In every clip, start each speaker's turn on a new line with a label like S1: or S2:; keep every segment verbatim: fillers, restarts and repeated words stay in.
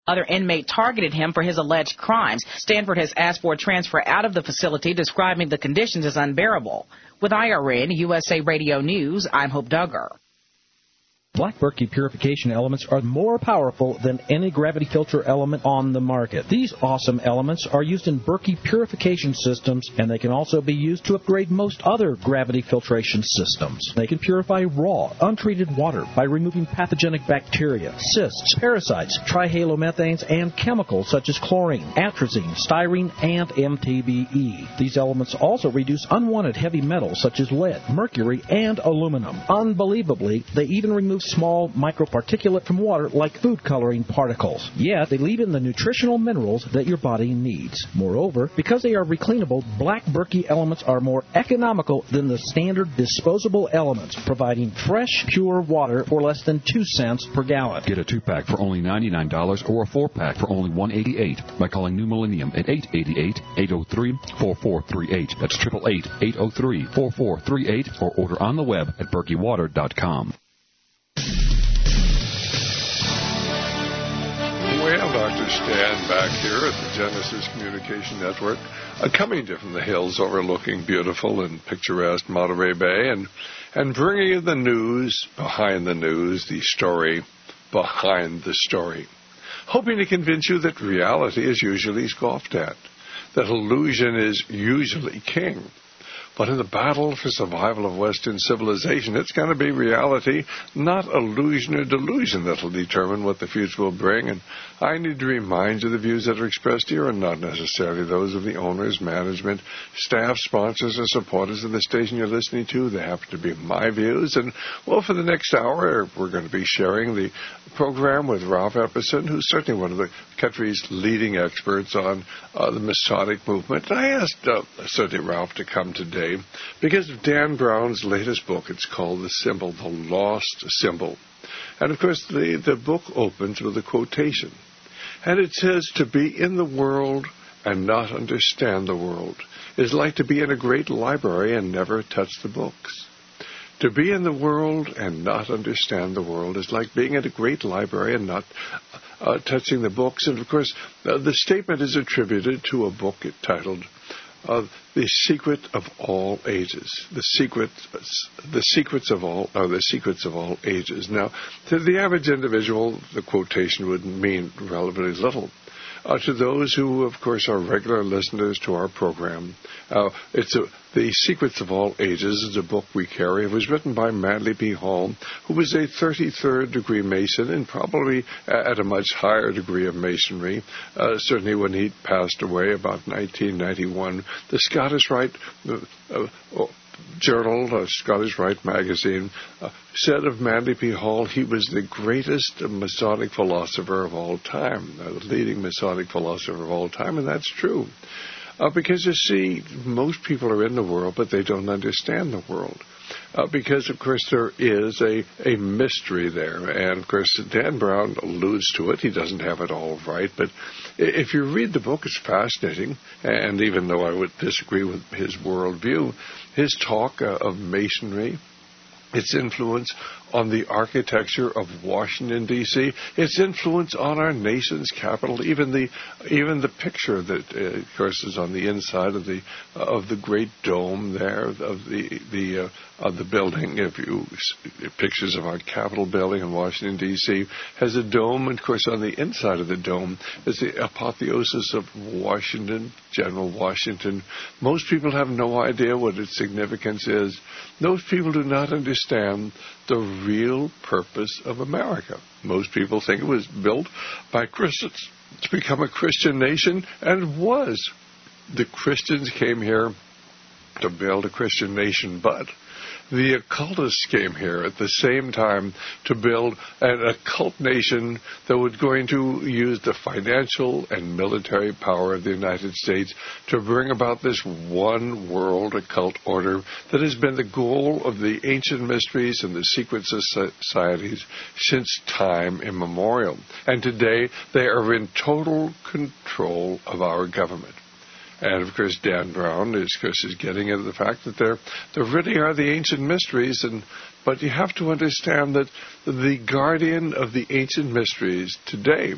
S1: Other inmate targeted him for his alleged crimes. Stanford has asked for a transfer out of the facility, describing the conditions as unbearable. With I R N U S A Radio News, I'm Hope Duggar.
S2: Black Berkey purification elements are more powerful than any gravity filter element on the market. These awesome elements are used in Berkey purification systems, and they can also be used to upgrade most other gravity filtration systems. They can purify raw, untreated water by removing pathogenic bacteria, cysts, parasites, trihalomethanes, and chemicals such as chlorine, atrazine, styrene, and M T B E. These elements also reduce unwanted heavy metals such as lead, mercury, and aluminum. Unbelievably, they even remove small microparticulate from water like food coloring particles. Yet, they leave in the nutritional minerals that your body needs. Moreover, because they are recleanable, Black Berkey elements are more economical than the standard disposable elements, providing fresh, pure water for less than two cents per gallon.
S3: Get a two-pack for only ninety-nine dollars or a four-pack for only one hundred eighty-eight dollars by calling New Millennium at eight eight eight, eight oh three, four four three eight. That's eight eight eight, eight oh three, four four three eight, or order on the web at berkey water dot com.
S4: Well, Doctor Stan back here at the Genesis Communication Network, uh, coming to from the hills overlooking beautiful and picturesque Monterey Bay, and, and bringing you the news behind the news, the story behind the story. Hoping to convince you that reality is usually scoffed at, that illusion is usually king. But in the battle for survival of Western civilization, it's going to be reality, not illusion or delusion, that will determine what the future will bring. And I need to remind you the views that are expressed here are not necessarily those of the owners, management, staff, sponsors, or supporters of the station you're listening to. They happen to be my views. And, well, for the next hour, we're going to be sharing the program with Ralph Epperson, who's certainly one of the country's leading experts on uh, the Masonic movement. And I asked uh, certainly Ralph to come today because of Dan Brown's latest book. It's called The Symbol, The Lost Symbol. And, of course, the, the book opens with a quotation. And it says, "To be in the world and not understand the world is like to be in a great library and never touch the books. To be in the world and not understand the world is like being in a great library and not uh, touching the books." And, of course, uh, the statement is attributed to a book titled Uh, the Secret of All Ages. The secret, the secrets of all, uh, the secrets of all ages. Now, to the average individual, the quotation would mean relatively little. Uh, to those who, of course, are regular listeners to our program, uh, it's a, The Secrets of All Ages is a book we carry. It was written by Manly P. Hall, who was a thirty-third degree Mason and probably at a much higher degree of Masonry. Uh, certainly when he passed away about nineteen ninety-one, the Scottish Rite uh, uh, Journal, uh, Scottish Rite magazine, uh, said of Manly P. Hall, he was the greatest Masonic philosopher of all time, uh, the leading Masonic philosopher of all time, and that's true. Uh, because, you see, most people are in the world, but they don't understand the world. Uh, because, of course, there is a, a mystery there. And, of course, Dan Brown alludes to it. He doesn't have it all right. But if you read the book, it's fascinating. And even though I would disagree with his worldview, his talk uh, of Masonry, its influence on the architecture of Washington, D C, its influence on our nation's capital, even the even the picture that, uh, of course, is on the inside of the uh, of the Great Dome there of the the uh, of the building. If you pictures of our Capitol building in Washington, D C, has a dome, and of course, on the inside of the dome is the apotheosis of Washington, General Washington. Most people have no idea what its significance is. Those people do not understand the real purpose of America. Most people think it was built by Christians to become a Christian nation, and it was. The Christians came here to build a Christian nation, but the occultists came here at the same time to build an occult nation that was going to use the financial and military power of the United States to bring about this one world occult order that has been the goal of the ancient mysteries and the secret societies since time immemorial. And today they are in total control of our government. And, of course, Dan Brown is, of course, is getting into the fact that there, there really are the ancient mysteries, and but you have to understand that the guardian of the ancient mysteries today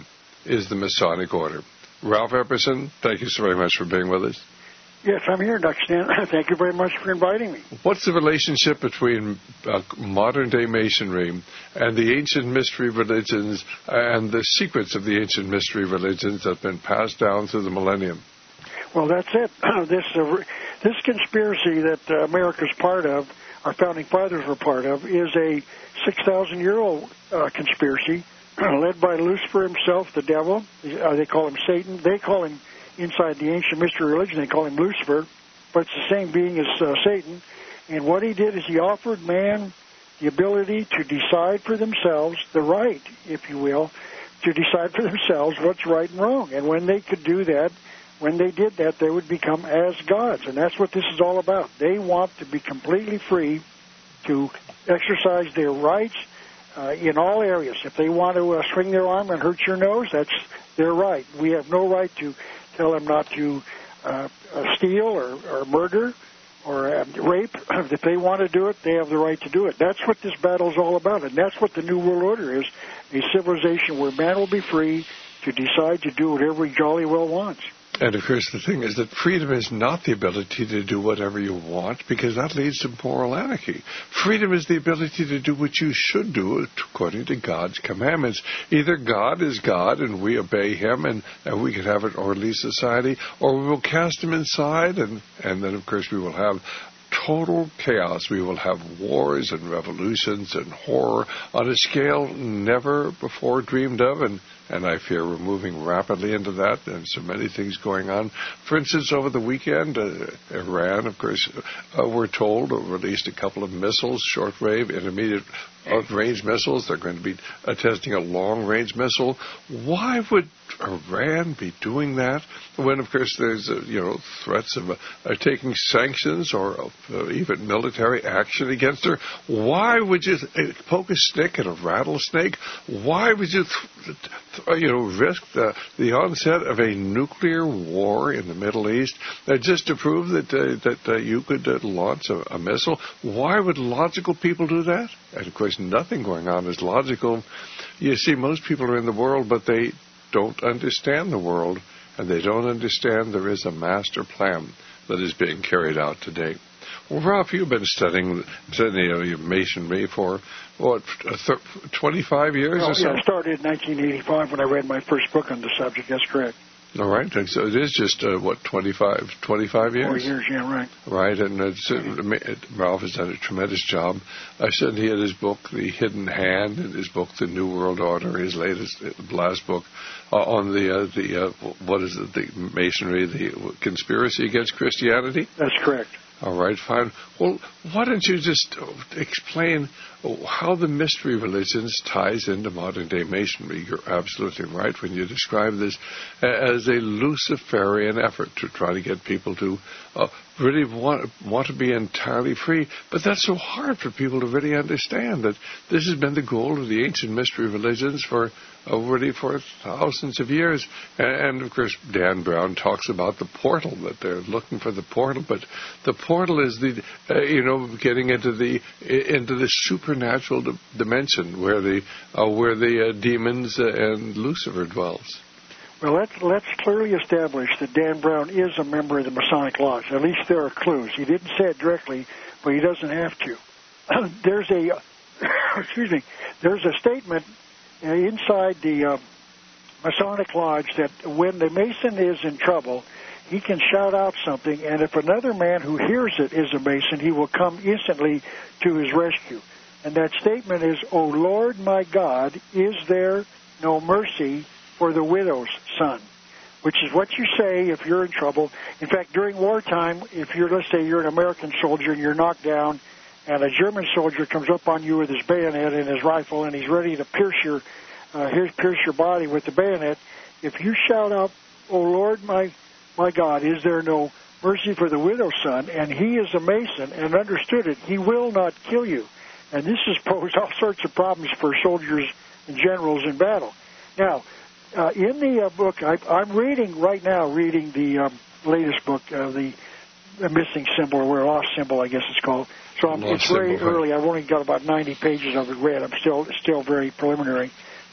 S4: is the Masonic Order. Ralph Epperson, thank you so very much for being with us.
S5: Yes, I'm here, Doctor Stan. Thank you very much for inviting me.
S4: What's the relationship between uh, modern-day Masonry and the ancient mystery religions and the secrets of the ancient mystery religions that have been passed down through the millennium?
S5: Well, that's it. this uh, this conspiracy that uh, America's part of, our founding fathers were part of, is a six thousand year old uh, conspiracy led by Lucifer himself, the devil. Uh, they call him Satan. They call him, inside the ancient mystery religion, they call him Lucifer, but it's the same being as uh, Satan. And what he did is he offered man the ability to decide for themselves, the right, if you will, to decide for themselves what's right and wrong. And when they could do that, when they did that, they would become as gods. And that's what this is all about. They want to be completely free to exercise their rights uh, in all areas. If they want to uh, swing their arm and hurt your nose, that's their right. We have no right to tell them not to uh, steal or, or murder or uh, rape. If they want to do it, they have the right to do it. That's what this battle is all about, and that's what the New World Order is, a civilization where man will be free to decide to do whatever he jolly well wants.
S4: And, of course, the thing is that freedom is not the ability to do whatever you want, because that leads to moral anarchy. Freedom is the ability to do what you should do according to God's commandments. Either God is God and we obey him and, and we can have an orderly society, or we will cast him inside, and, and then, of course, we will have total chaos. We will have wars and revolutions and horror on a scale never before dreamed of, and And I fear we're moving rapidly into that. There's so many things going on. For instance, over the weekend, uh, Iran, of course, uh, we're told, uh, released a couple of missiles, short-range, intermediate-range missiles. They're going to be uh, testing a long-range missile. Why would Iran be doing that when, of course, there's uh, you know threats of uh, uh, taking sanctions or uh, even military action against her? Why would you uh, poke a stick at a rattlesnake? Why would you th- th- you know risk the, the onset of a nuclear war in the Middle East uh, just to prove that uh, that uh, you could uh, launch a, a missile? Why would logical people do that? And of course, nothing going on is logical. You see, most people are in the world, but they don't understand the world, and they don't understand there is a master plan that is being carried out today. Well, Ralph, you've been studying, studying you know, masonry for, what, twenty-five years
S5: well,
S4: or so?
S5: Yeah, I started in nineteen eighty-five when I read my first book on the subject. That's correct.
S4: All right. So it is just, uh, what, twenty-five, twenty-five years?
S5: Four years, yeah, right.
S4: Right, and it's, uh, Ralph has done a tremendous job. I said he had his book, The Hidden Hand, and his book, The New World Order, his latest, last book, uh, on the, uh, the uh, what is it, the Masonry, the conspiracy against Christianity?
S5: That's correct.
S4: All right, fine. Well, why don't you just explain how the mystery religions ties into modern-day Masonry? You're absolutely right when you describe this as a Luciferian effort to try to get people to uh, really want, want to be entirely free. But that's so hard for people to really understand, that this has been the goal of the ancient mystery religions for already for thousands of years. And, of course, Dan Brown talks about the portal, that they're looking for the portal. But the portal is the, uh, you know, getting into the into the supernatural di- dimension where the uh, where the uh, demons uh, and Lucifer dwells.
S5: Well, let's, let's clearly establish that Dan Brown is a member of the Masonic Lodge. At least there are clues. He didn't say it directly, but he doesn't have to. There's a, excuse me, there's a statement uh, inside the uh, Masonic Lodge that when the Mason is in trouble, he can shout out something, and if another man who hears it is a Mason, he will come instantly to his rescue. And that statement is, "O Lord my God, is there no mercy for the widow's son?" Which is what you say if you're in trouble. In fact, during wartime, if you're, let's say you're an American soldier and you're knocked down, and a German soldier comes up on you with his bayonet and his rifle, and he's ready to pierce your, uh, pierce your body with the bayonet, if you shout out, "O Lord my my God, is there no mercy for the widow's son?" and he is a Mason and understood it, he will not kill you. And this has posed all sorts of problems for soldiers and generals in battle. Now, uh, in the uh, book, I, I'm reading right now, reading the um, latest book, uh, the, the Missing Symbol, or Lost Symbol, I guess it's called. So I'm, it's very
S4: symbol,
S5: early. I've only got about ninety pages of it read. I'm still still very preliminary. But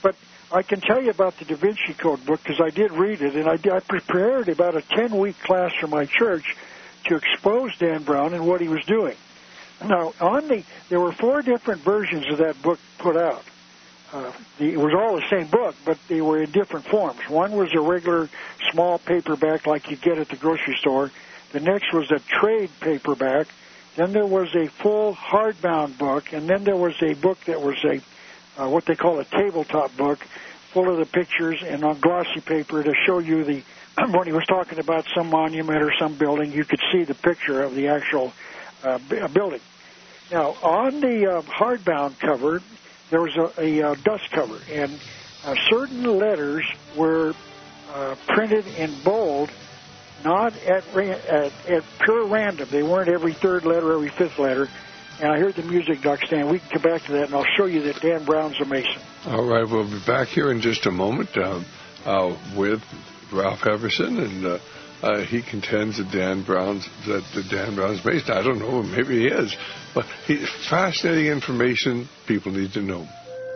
S5: I can tell you about the Da Vinci Code book because I did read it, and I, I prepared about a ten-week class for my church to expose Dan Brown and what he was doing. Now, on the there were four different versions of that book put out. Uh, the, it was all the same book, but they were in different forms. One was a regular small paperback like you get at the grocery store. The next was a trade paperback. Then there was a full hardbound book, and then there was a book that was a uh, what they call a tabletop book, full of the pictures and on glossy paper to show you the when he was talking about some monument or some building, you could see the picture of the actual uh, building. Now, on the uh, hardbound cover, there was a, a uh, dust cover, and uh, certain letters were uh, printed in bold, not at, at at pure random. They weren't every third letter, every fifth letter. And I heard the music, Doc Stan. We can come back to that, and I'll show you that Dan Brown's a Mason.
S4: All right, we'll be back here in just a moment uh, uh, with Ralph Everson, and uh, uh, he contends that Dan Brown's that the Dan Brown's Mason. I don't know, maybe he is, but he, fascinating information people need to know.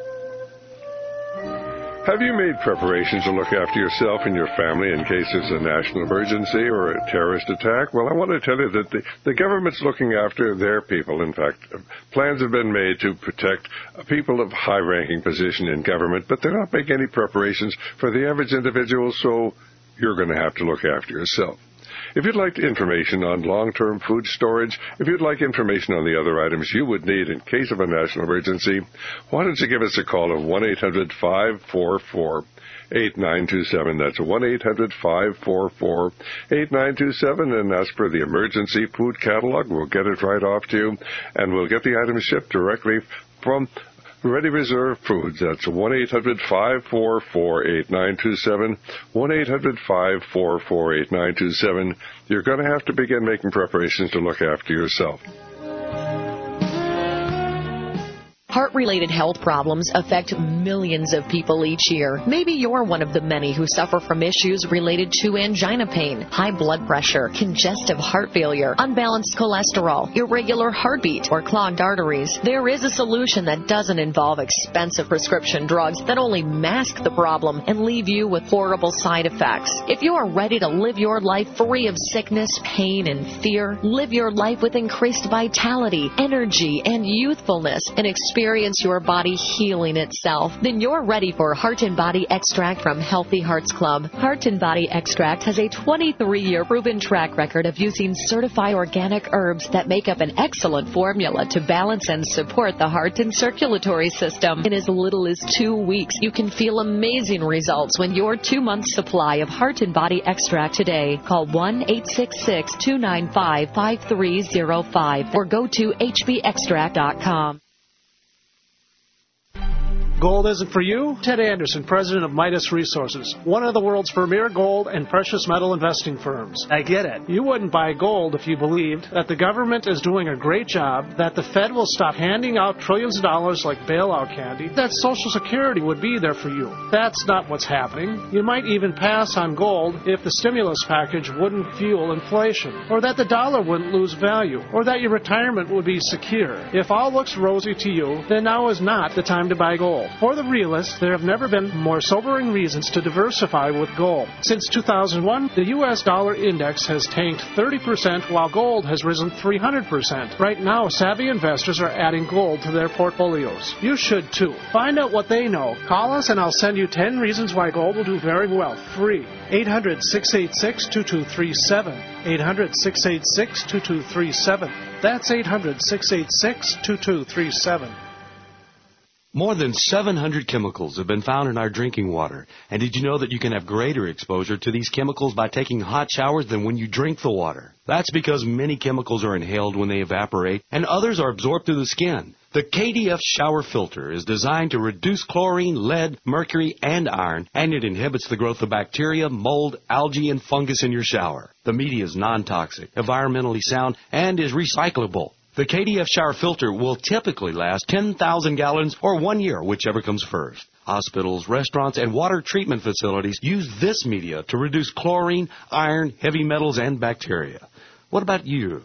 S4: Have you made preparations to look after yourself and your family in case there's a national emergency or a terrorist attack? Well, I want to tell you that the, the government's looking after their people. In fact, plans have been made to protect people of high-ranking position in government, but they're not making any preparations for the average individual, so you're going to have to look after yourself. If you'd like information on long-term food storage, if you'd like information on the other items you would need in case of a national emergency, why don't you give us a call of one eight hundred five four four eight nine two seven. That's one eight hundred five four four eight nine two seven, and ask for the emergency food catalog. We'll get it right off to you, and we'll get the items shipped directly from Ready Reserve Foods. That's one eight hundred five four four eight nine two seven, one eight hundred five four four eight nine two seven. You're going to have to begin making preparations to look after yourself.
S6: Heart-related health problems affect millions of people each year. Maybe you're one of the many who suffer from issues related to angina pain, high blood pressure, congestive heart failure, unbalanced cholesterol, irregular heartbeat, or clogged arteries. There is a solution that doesn't involve expensive prescription drugs that only mask the problem and leave you with horrible side effects. If you are ready to live your life free of sickness, pain, and fear, live your life with increased vitality, energy, and youthfulness, and experience Experience your body healing itself, then you're ready for Heart and Body Extract from Healthy Hearts Club. Heart and Body Extract has a twenty-three year proven track record of using certified organic herbs that make up an excellent formula to balance and support the heart and circulatory system. In as little as two weeks, you can feel amazing results when your two-month supply of Heart and Body Extract today. Call one eight six six, two nine five, five three zero five or go to h b extract dot com.
S7: Gold isn't for you? Ted Anderson, president of Midas Resources, one of the world's premier gold and precious metal investing firms. I get it. You wouldn't buy gold if you believed that the government is doing a great job, that the Fed will stop handing out trillions of dollars like bailout candy, that Social Security would be there for you. That's not what's happening. You might even pass on gold if the stimulus package wouldn't fuel inflation, or that the dollar wouldn't lose value, or that your retirement would be secure. If all looks rosy to you, then now is not the time to buy gold. For the realists, there have never been more sobering reasons to diversify with gold. Since two thousand one, the U S dollar index has tanked thirty percent while gold has risen three hundred percent. Right now, savvy investors are adding gold to their portfolios. You should too. Find out what they know. Call us and I'll send you ten reasons why gold will do very well. Free. eight hundred, six eight six, two two three seven. eight hundred, six eight six, two two three seven. That's eight hundred, six eight six, two two three seven.
S8: More than seven hundred chemicals have been found in our drinking water. And did you know that you can have greater exposure to these chemicals by taking hot showers than when you drink the water? That's because many chemicals are inhaled when they evaporate, and others are absorbed through the skin. The K D F shower filter is designed to reduce chlorine, lead, mercury, and iron, and it inhibits the growth of bacteria, mold, algae, and fungus in your shower. The media is non-toxic, environmentally sound, and is recyclable. The K D F shower filter will typically last ten thousand gallons or one year, whichever comes first. Hospitals, restaurants, and water treatment facilities use this media to reduce chlorine, iron, heavy metals, and bacteria. What about you?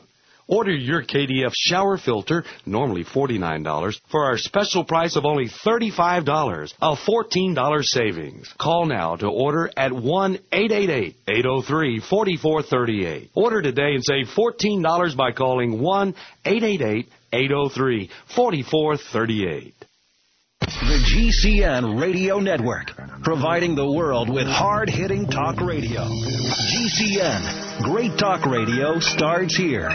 S8: Order your K D F shower filter, normally forty-nine dollars, for our special price of only thirty-five dollars, a fourteen dollars savings. Call now to order at one eight eight eight, eight oh three, four four three eight. Order today and save fourteen dollars by calling one eight eight eight, eight oh three, four four three eight.
S9: The G C N Radio Network, providing the world with hard-hitting talk radio. G C N, great talk radio starts here.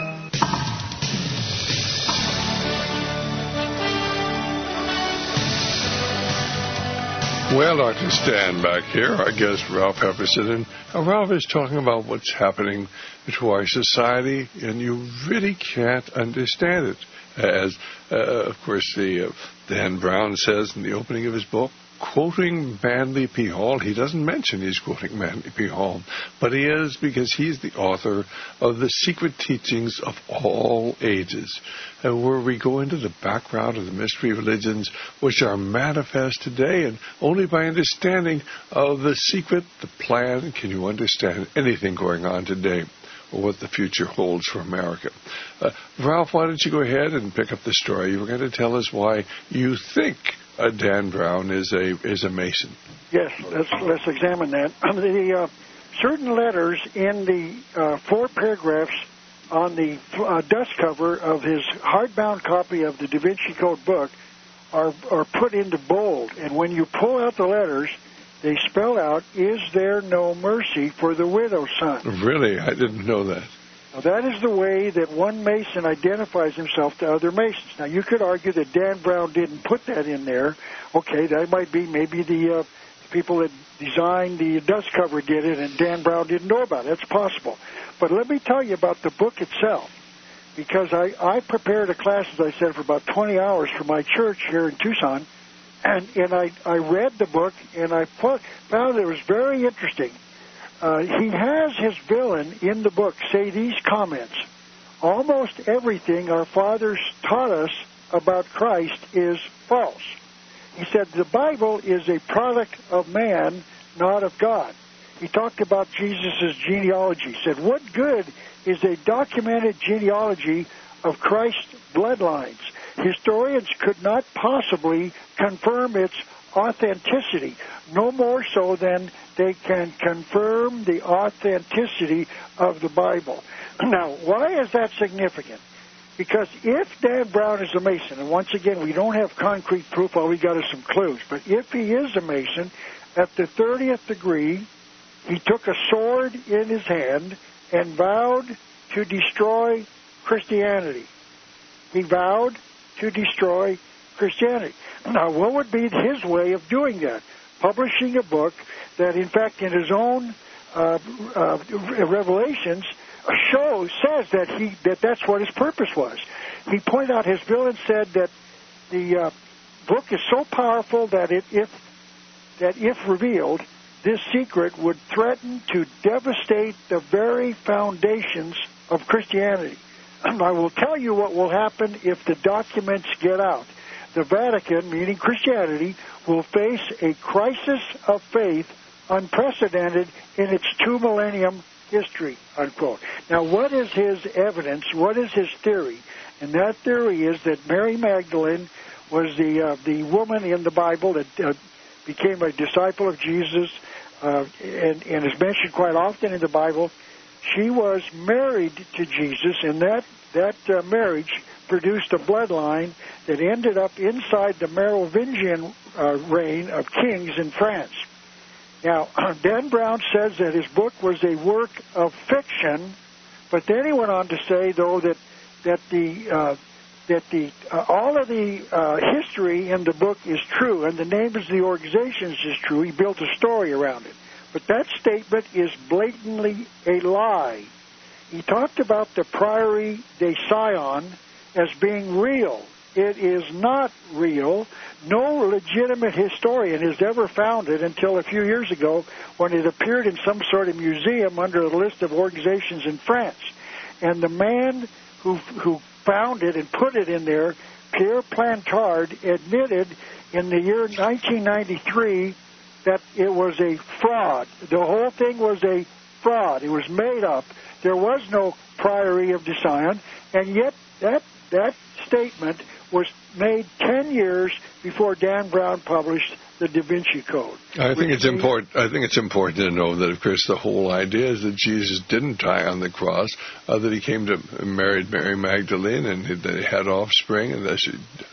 S4: Well, Doctor Stan back here, our guest Ralph Epperson, and uh, Ralph is talking about what's happening to our society, and you really can't understand it. As, uh, of course, the uh, Dan Brown says in the opening of his book, quoting Manly P. Hall. He doesn't mention he's quoting Manly P. Hall, but he is, because he's the author of The Secret Teachings of All Ages, and where we go into the background of the mystery religions which are manifest today, and only by understanding of the secret, the plan, can you understand anything going on today, or what the future holds for America. Uh, Ralph, why don't you go ahead and pick up the story? You were going to tell us why you think uh, Dan Brown is a is a Mason.
S5: Yes, let's let's examine that. The uh, certain letters in the uh, four paragraphs on the uh, dust cover of his hardbound copy of the Da Vinci Code book are are put into bold, and when you pull out the letters, they spell out, "Is there no mercy for the widow's son?"
S4: Really? I didn't know that.
S5: Now, that is the way that one Mason identifies himself to other Masons. Now, you could argue that Dan Brown didn't put that in there. Okay, that might be maybe the uh, people that designed the dust cover did it, and Dan Brown didn't know about it. That's possible. But let me tell you about the book itself, because I, I prepared a class, as I said, for about twenty hours for my church here in Tucson. And, and I, I read the book, and I put, found it was very interesting. Uh, he has his villain in the book say these comments: almost everything our fathers taught us about Christ is false. He said the Bible is a product of man, not of God. He talked about Jesus' genealogy. He said, what good is a documented genealogy of Christ's bloodlines? Historians could not possibly confirm its authenticity, no more so than they can confirm the authenticity of the Bible. Now, why is that significant? Because if Dan Brown is a Mason, and once again, we don't have concrete proof, all we got is some clues, but if he is a Mason, at the thirtieth degree, he took a sword in his hand and vowed to destroy Christianity. He vowed to destroy Christianity. Now, what would be his way of doing that? Publishing a book that, in fact, in his own uh, uh, revelations, shows says that he that that's what his purpose was. He pointed out, his villain said that the uh, book is so powerful that it, if that if revealed, this secret would threaten to devastate the very foundations of Christianity. I will tell you what will happen if the documents get out. The Vatican, meaning Christianity, will face a crisis of faith unprecedented in its two-millennium history, unquote. Now, what is his evidence? What is his theory? And that theory is that Mary Magdalene was the uh, the woman in the Bible that uh, became a disciple of Jesus uh, and, and is mentioned quite often in the Bible. She was married to Jesus, and that, that uh, marriage produced a bloodline that ended up inside the Merovingian uh, reign of kings in France. Now, Dan Brown says that his book was a work of fiction, but then he went on to say, though, that that the uh, that the uh, all of the uh, history in the book is true, and the names of the organizations is true. He built a story around it. But that statement is blatantly a lie. He talked about the Priory de Sion as being real. It is not real. No legitimate historian has ever found it until a few years ago when it appeared in some sort of museum under a list of organizations in France. And the man who who found it and put it in there, Pierre Plantard, admitted in the year nineteen ninety-three that it was a fraud. The whole thing was a fraud. It was made up. There was no Priory of de Sion, And yet that that statement was made ten years before Dan Brown published the Da Vinci Code.
S4: I think it's important. I think it's important to know that, of course, the whole idea is that Jesus didn't die on the cross. Uh, that he came to married Mary Magdalene, and they had offspring. And as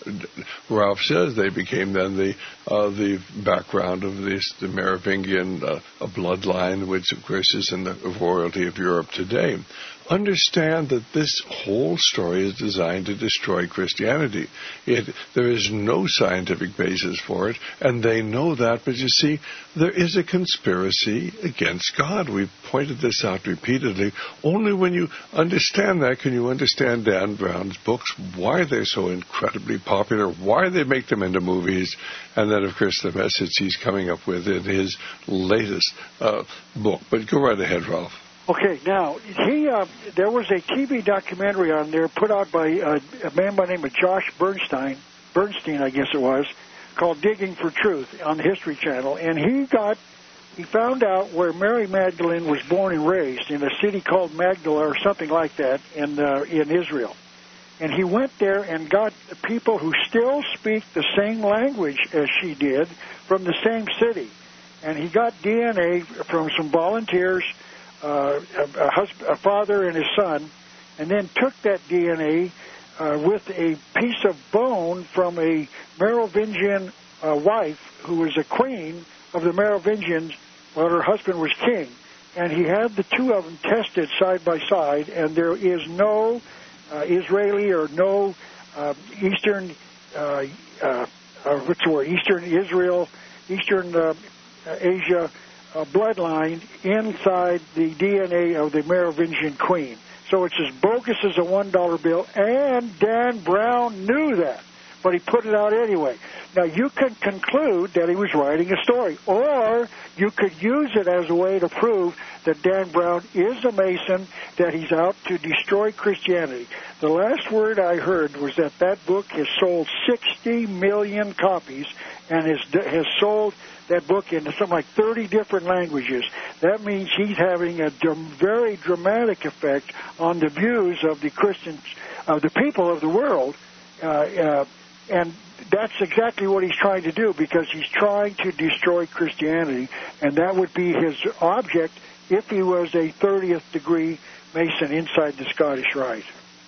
S4: Ralph says, they became then the uh, the background of this the Merovingian uh, bloodline, which, of course, is in the royalty of Europe today. Understand that this whole story is designed to destroy Christianity. It, there is no scientific basis for it, and they know that. But you see, there is a conspiracy against God. We've pointed this out repeatedly. Only when you understand that can you understand Dan Brown's books, why they're so incredibly popular, why they make them into movies, and then, of course, the message he's coming up with in his latest uh, book. But go right ahead, Ralph.
S5: Okay, now, he uh, there was a T V documentary on there put out by uh, a man by the name of Josh Bernstein, Bernstein, I guess it was, called Digging for Truth on the History Channel. And he got, he found out where Mary Magdalene was born and raised in a city called Magdala or something like that in uh, in Israel. And he went there and got people who still speak the same language as she did from the same city. And he got D N A from some volunteers, Uh, a, a, husband, a father and his son, and then took that D N A uh, with a piece of bone from a Merovingian uh, wife who was a queen of the Merovingians while her husband was king. And he had the two of them tested side by side, and there is no uh, Israeli or no uh, Eastern, uh, uh, uh, what's the word, Eastern Israel, Eastern uh, Asia Uh, bloodline inside the D N A of the Merovingian queen. So it's as bogus as a one dollar bill, and Dan Brown knew that, but he put it out anyway. Now, you can conclude that he was writing a story, or you could use it as a way to prove that Dan Brown is a Mason, that he's out to destroy Christianity. The last word I heard was that that book has sold sixty million copies and has, has sold that book into something like thirty different languages. That means he's having a very dramatic effect on the views of the Christians, of the people of the world, uh, uh, and that's exactly what he's trying to do, because he's trying to destroy Christianity, and that would be his object if he was a thirtieth degree Mason inside the Scottish Rite.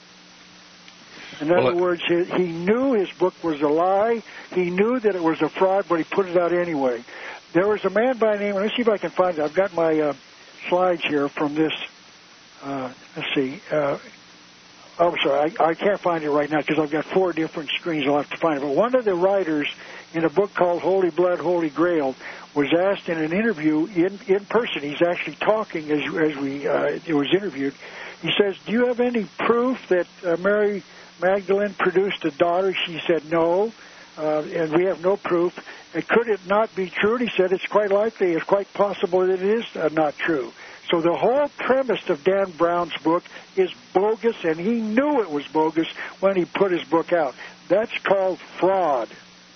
S5: In other well, words, he, he knew his book was a lie. He knew that it was a fraud, but he put it out anyway. There was a man by the name, let's see if I can find it. I've got my uh, slides here from this. Uh, let's see. Uh, oh, I'm sorry. I, I can't find it right now because I've got four different screens. I'll have to find it. But one of the writers in a book called Holy Blood, Holy Grail was asked in an interview in, in person. He's actually talking as, as we uh, it was interviewed. He says, do you have any proof that uh, Mary Magdalene produced a daughter? She said no, uh, and we have no proof. And could it not be true? And he said it's quite likely, it's quite possible that it is uh, not true. So the whole premise of Dan Brown's book is bogus, and he knew it was bogus when he put his book out. That's called fraud.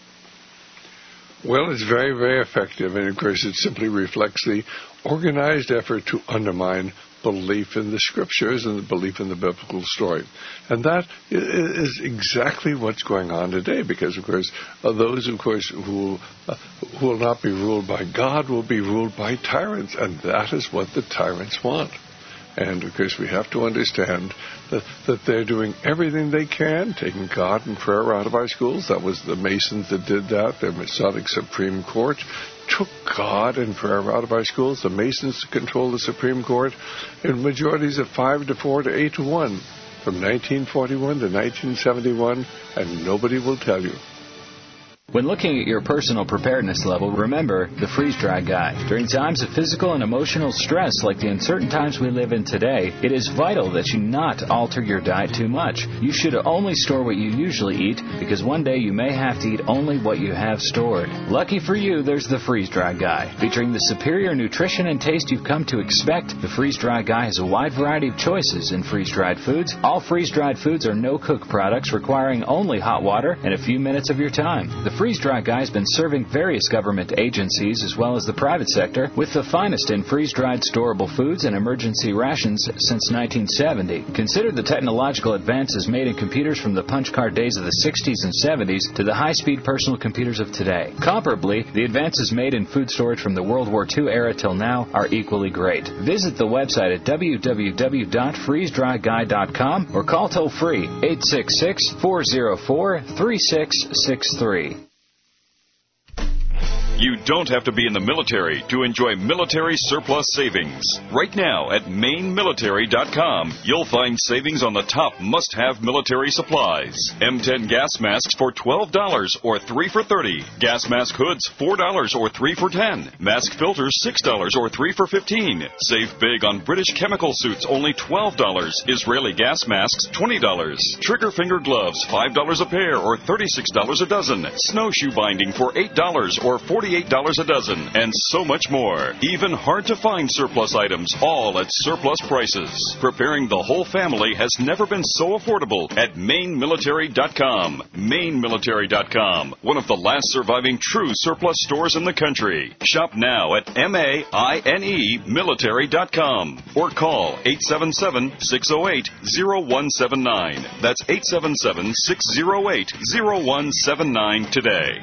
S4: Well, it's very, very effective, and of course it simply reflects the organized effort to undermine belief in the Scriptures and the belief in the biblical story. And that is exactly what's going on today, because, of course, uh, those, of course, who, uh, who will not be ruled by God will be ruled by tyrants, and that is what the tyrants want. And, of course, we have to understand that, that they're doing everything they can, taking God and prayer out of our schools. That was the Masons that did that. Their Masonic Supreme Court took God and prayer out of our schools. The Masons control the Supreme Court in majorities of five to four to eight to one from nineteen forty-one to nineteen seventy-one, and nobody will tell you.
S10: When looking at your personal preparedness level, remember the freeze-dry guide. During times of physical and emotional stress like the uncertain times we live in today, it is vital that you not alter your diet too much. You should only store what you usually eat, because one day you may have to eat only what you have stored. Lucky for you, there's the freeze-dry guide. Featuring the superior nutrition and taste you've come to expect, the freeze-dry guide has a wide variety of choices in freeze-dried foods. All freeze-dried foods are no-cook products requiring only hot water and a few minutes of your time. The Freeze-Dry Guy has been serving various government agencies as well as the private sector with the finest in freeze-dried storable foods and emergency rations since nineteen seventy. Consider the technological advances made in computers from the punch card days of the sixties and seventies to the high-speed personal computers of today. Comparably, the advances made in food storage from the World War Two era till now are equally great. Visit the website at w w w dot freeze dry guy dot com or call toll-free eight six six, four zero four, three six six three.
S11: You don't have to be in the military to enjoy military surplus savings. Right now at maine military dot com, you'll find savings on the top must-have military supplies. M ten gas masks for twelve dollars or three for thirty dollars. Gas mask hoods four dollars or three for ten dollars. Mask filters six dollars or three for fifteen dollars. Save big on British chemical suits, only twelve dollars. Israeli gas masks twenty dollars. Trigger finger gloves five dollars a pair or thirty-six dollars a dozen. Snowshoe binding for eight dollars or forty-eight dollars a dozen, and so much more. Even hard-to-find surplus items, all at surplus prices. Preparing the whole family has never been so affordable at maine military dot com. maine military dot com, one of the last surviving true surplus stores in the country. Shop now at M A I N E military dot com or call eight seven seven, six oh eight, oh one seven nine. That's eight seven seven, six oh eight, oh one seven nine today.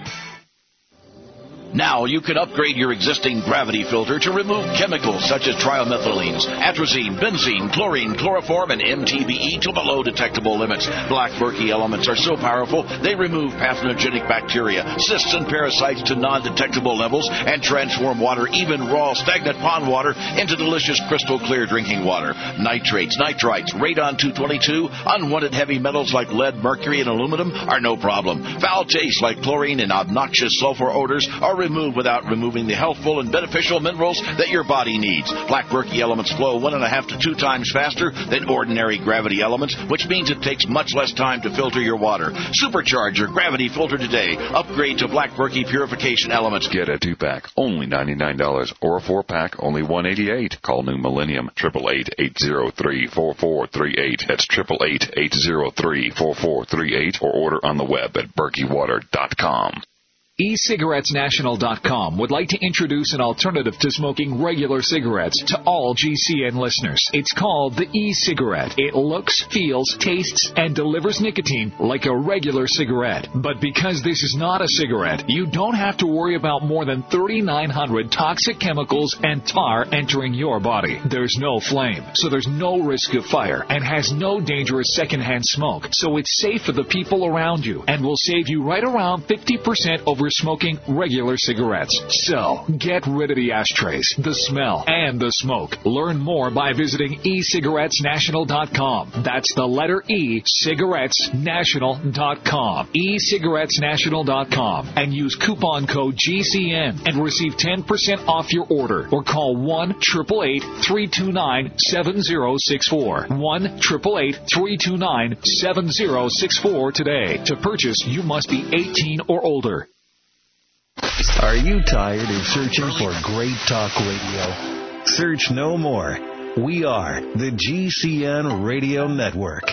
S12: Now you can upgrade your existing gravity filter to remove chemicals such as trimethylenes, atrazine, benzene, chlorine, chloroform, and M T B E to below detectable limits. Black Berkey elements are so powerful, they remove pathogenic bacteria, cysts, and parasites to non-detectable levels and transform water, even raw, stagnant pond water, into delicious crystal clear drinking water. Nitrates, nitrites, radon two twenty-two, unwanted heavy metals like lead, mercury, and aluminum are no problem. Foul tastes like chlorine and obnoxious sulfur odors are removed without removing the healthful and beneficial minerals that your body needs. Black Berkey elements flow one and a half to two times faster than ordinary gravity elements, which means it takes much less time to filter your water. Supercharge your gravity filter today. Upgrade to Black Berkey purification elements.
S3: Get a two-pack, only ninety-nine dollars, or a four-pack, only one hundred eighty-eight dollars. Call New Millennium, eight eight eight, eight oh three, four four three eight. That's eight eight eight, eight oh three, four four three eight, or order on the web at berkey water dot com.
S13: e cigarettes national dot com would like to introduce an alternative to smoking regular cigarettes to all G C N listeners. It's called the e-cigarette. It looks, feels, tastes, and delivers nicotine like a regular cigarette. But because this is not a cigarette, you don't have to worry about more than thirty-nine hundred toxic chemicals and tar entering your body. There's no flame, so there's no risk of fire, and has no dangerous secondhand smoke. So it's safe for the people around you, and will save you right around fifty percent over smoking regular cigarettes. So, get rid of the ashtrays, the smell, and the smoke. Learn more by visiting e cigarettes national dot com. That's the letter E, cigarettes national dot com. e cigarettes national dot com. And use coupon code G C N and receive ten percent off your order. Or call one, eight eight eight, three two nine, seven zero six four. one, eight eight eight, three two nine, seven zero six four today. To purchase, you must be eighteen or older.
S9: Are you tired of searching for great talk radio? Search no more. We are the G C N Radio Network.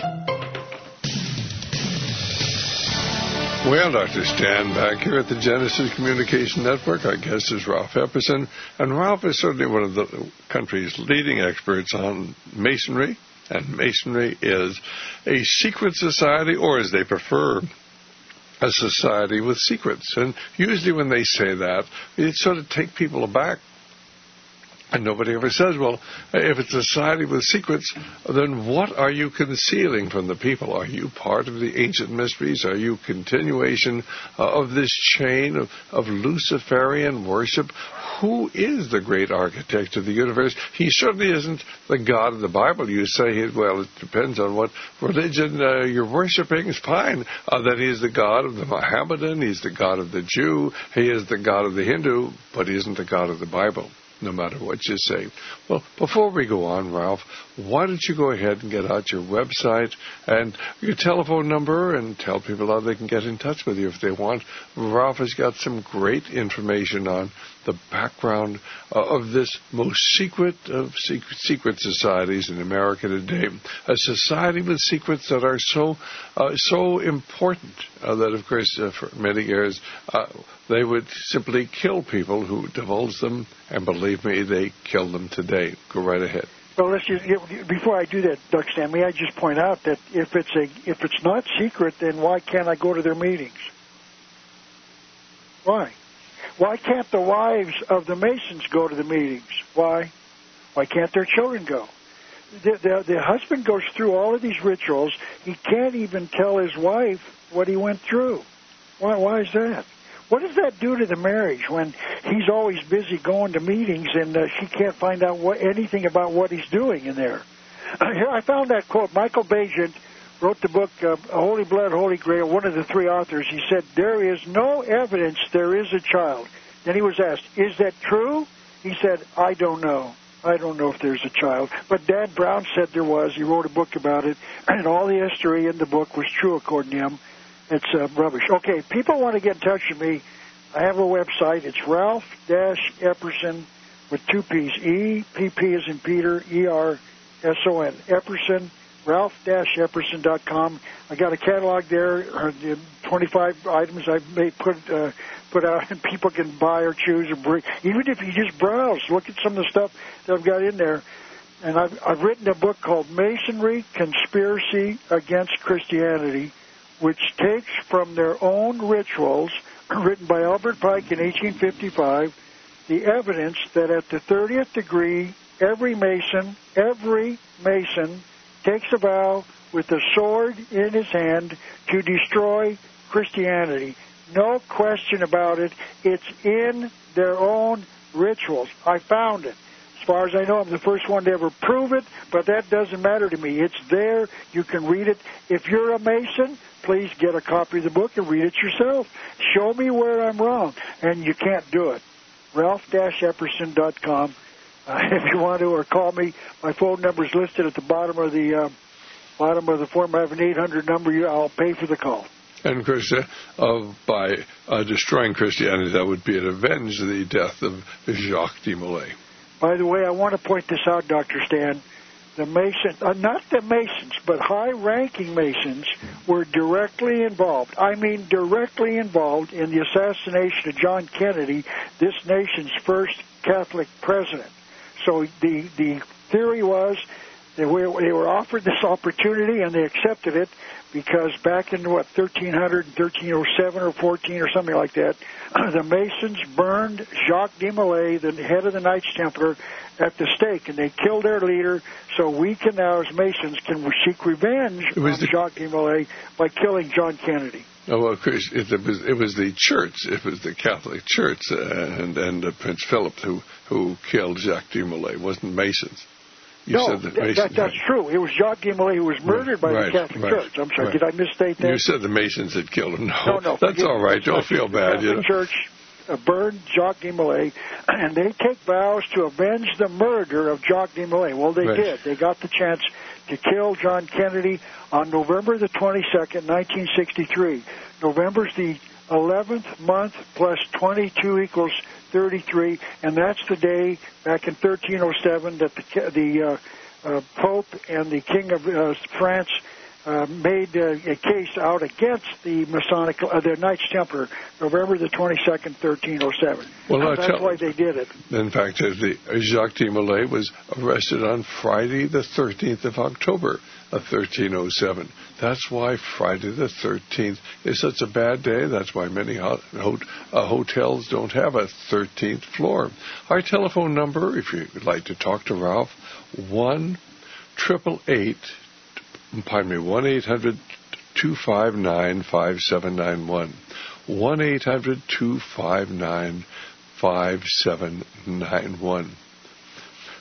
S4: Well, Doctor Stan, back here at the Genesis Communication Network. Our guest is Ralph Epperson, and Ralph is certainly one of the country's leading experts on Masonry, and Masonry is a secret society, or as they prefer, a society with secrets. And usually when they say that, it sort of take people aback. And nobody ever says, well, if it's a society with secrets, then what are you concealing from the people? Are you part of the ancient mysteries? Are you continuation uh, of this chain of, of Luciferian worship? Who is the great architect of the universe? He certainly isn't the God of the Bible. You say, well, it depends on what religion uh, you're worshiping. It's fine uh, that he is the God of the Mohammedan, he's the God of the Jew, he is the God of the Hindu, but he isn't the God of the Bible, no matter what you say. Well, before we go on, Ralph, why don't you go ahead and get out your website and your telephone number and tell people how they can get in touch with you if they want. Ralph has got some great information on the background uh, of this most secret of secret, secret societies in America today, a society with secrets that are so uh, so important uh, that, of course, uh, for many years, uh, they would simply kill people who divulged them, and believe me, they kill them today. Go right ahead.
S5: Well, let's just, before I do that, Doug Stan, may I just point out that if it's a if it's not secret, then why can't I go to their meetings? Why? Why can't the wives of the Masons go to the meetings? Why? Why can't their children go? The, the, the husband goes through all of these rituals. He can't even tell his wife what he went through. Why, why is that? What does that do to the marriage when he's always busy going to meetings and uh, she can't find out what, anything about what he's doing in there? Uh, here, I found that quote. Michael Bagent wrote the book, uh, Holy Blood, Holy Grail, one of the three authors. He said, there is no evidence there is a child. Then he was asked, is that true? He said, I don't know. I don't know if there's a child. But Dan Brown said there was. He wrote a book about it, and all the history in the book was true according to him. It's uh, rubbish. Okay, people want to get in touch with me. I have a website. It's Ralph Epperson with two P's. E, P P is in Peter, E R S O N. Epperson. Ralph Epperson dot com. I got a catalog there, uh, twenty-five items I may put uh, put out, and people can buy or choose or bring. Even if you just browse, look at some of the stuff that I've got in there. And I've, I've written a book called Masonry, Conspiracy Against Christianity, which takes from their own rituals, written by Albert Pike in eighteen fifty-five, the evidence that at the thirtieth degree, every Mason, every Mason, takes a vow with a sword in his hand to destroy Christianity. No question about it. It's in their own rituals. I found it. As far as I know, I'm the first one to ever prove it, but that doesn't matter to me. It's there. You can read it. If you're a Mason, please get a copy of the book and read it yourself. Show me where I'm wrong, and you can't do it. Ralph Epperson dot com. Uh, if you want to, or call me. My phone number is listed at the bottom of the uh, bottom of the form. I have an eight hundred number. I'll pay for the call.
S4: And of course, uh, uh, by uh, destroying Christianity, that would be to avenge the death of Jacques de Molay.
S5: By the way, I want to point this out, Doctor Stan. The Masons, uh, not the Masons, but high-ranking Masons were directly involved. I mean directly involved in the assassination of John Kennedy, this nation's first Catholic president. So the the theory was that we, they were offered this opportunity and they accepted it because back in, what, thirteen hundred, thirteen oh seven or fourteen or something like that, the Masons burned Jacques de Molay, the head of the Knights Templar, at the stake, and they killed their leader, so we can now, as Masons, can seek revenge on the, Jacques de Molay by killing John Kennedy.
S4: Oh, well, of course, it was, it was the church, it was the Catholic Church, uh, and, and uh, Prince Philip who, who killed Jacques de Molay, wasn't Masons. You
S5: no,
S4: said that,
S5: Masons, that, that's true. It was Jacques de Molay who was murdered by
S4: right,
S5: the Catholic
S4: right,
S5: Church. I'm sorry,
S4: right.
S5: did I misstate that?
S4: You said the Masons had killed him. No,
S5: no, no
S4: that's all right. Don't feel bad.
S5: The
S4: you know?
S5: Church uh, burned Jacques de Molay, and they take vows to avenge the murder of Jacques de Molay. Well, they right. did. They got the chance to kill John Kennedy on November the twenty-second, nineteen sixty-three. November's the eleventh month plus twenty-two equals thirty-three, and that's the day back in thirteen oh seven that the, the uh, uh, Pope and the King of uh, France uh, made uh, a case out against the Masonic, uh, the Knights Templar, November the twenty-second, thirteen oh seven.
S4: Well,
S5: uh, that's tell, why they did it.
S4: In fact, uh, the, uh, Jacques de Molay was arrested on Friday the thirteenth of October of thirteen oh seven. That's why Friday the thirteenth is such a bad day. That's why many ho- ho- uh, hotels don't have a thirteenth floor. Our telephone number, if you would like to talk to Ralph, one triple eight, pardon me, one eight hundred two five nine five seven nine one, one eight hundred two five nine five seven nine one.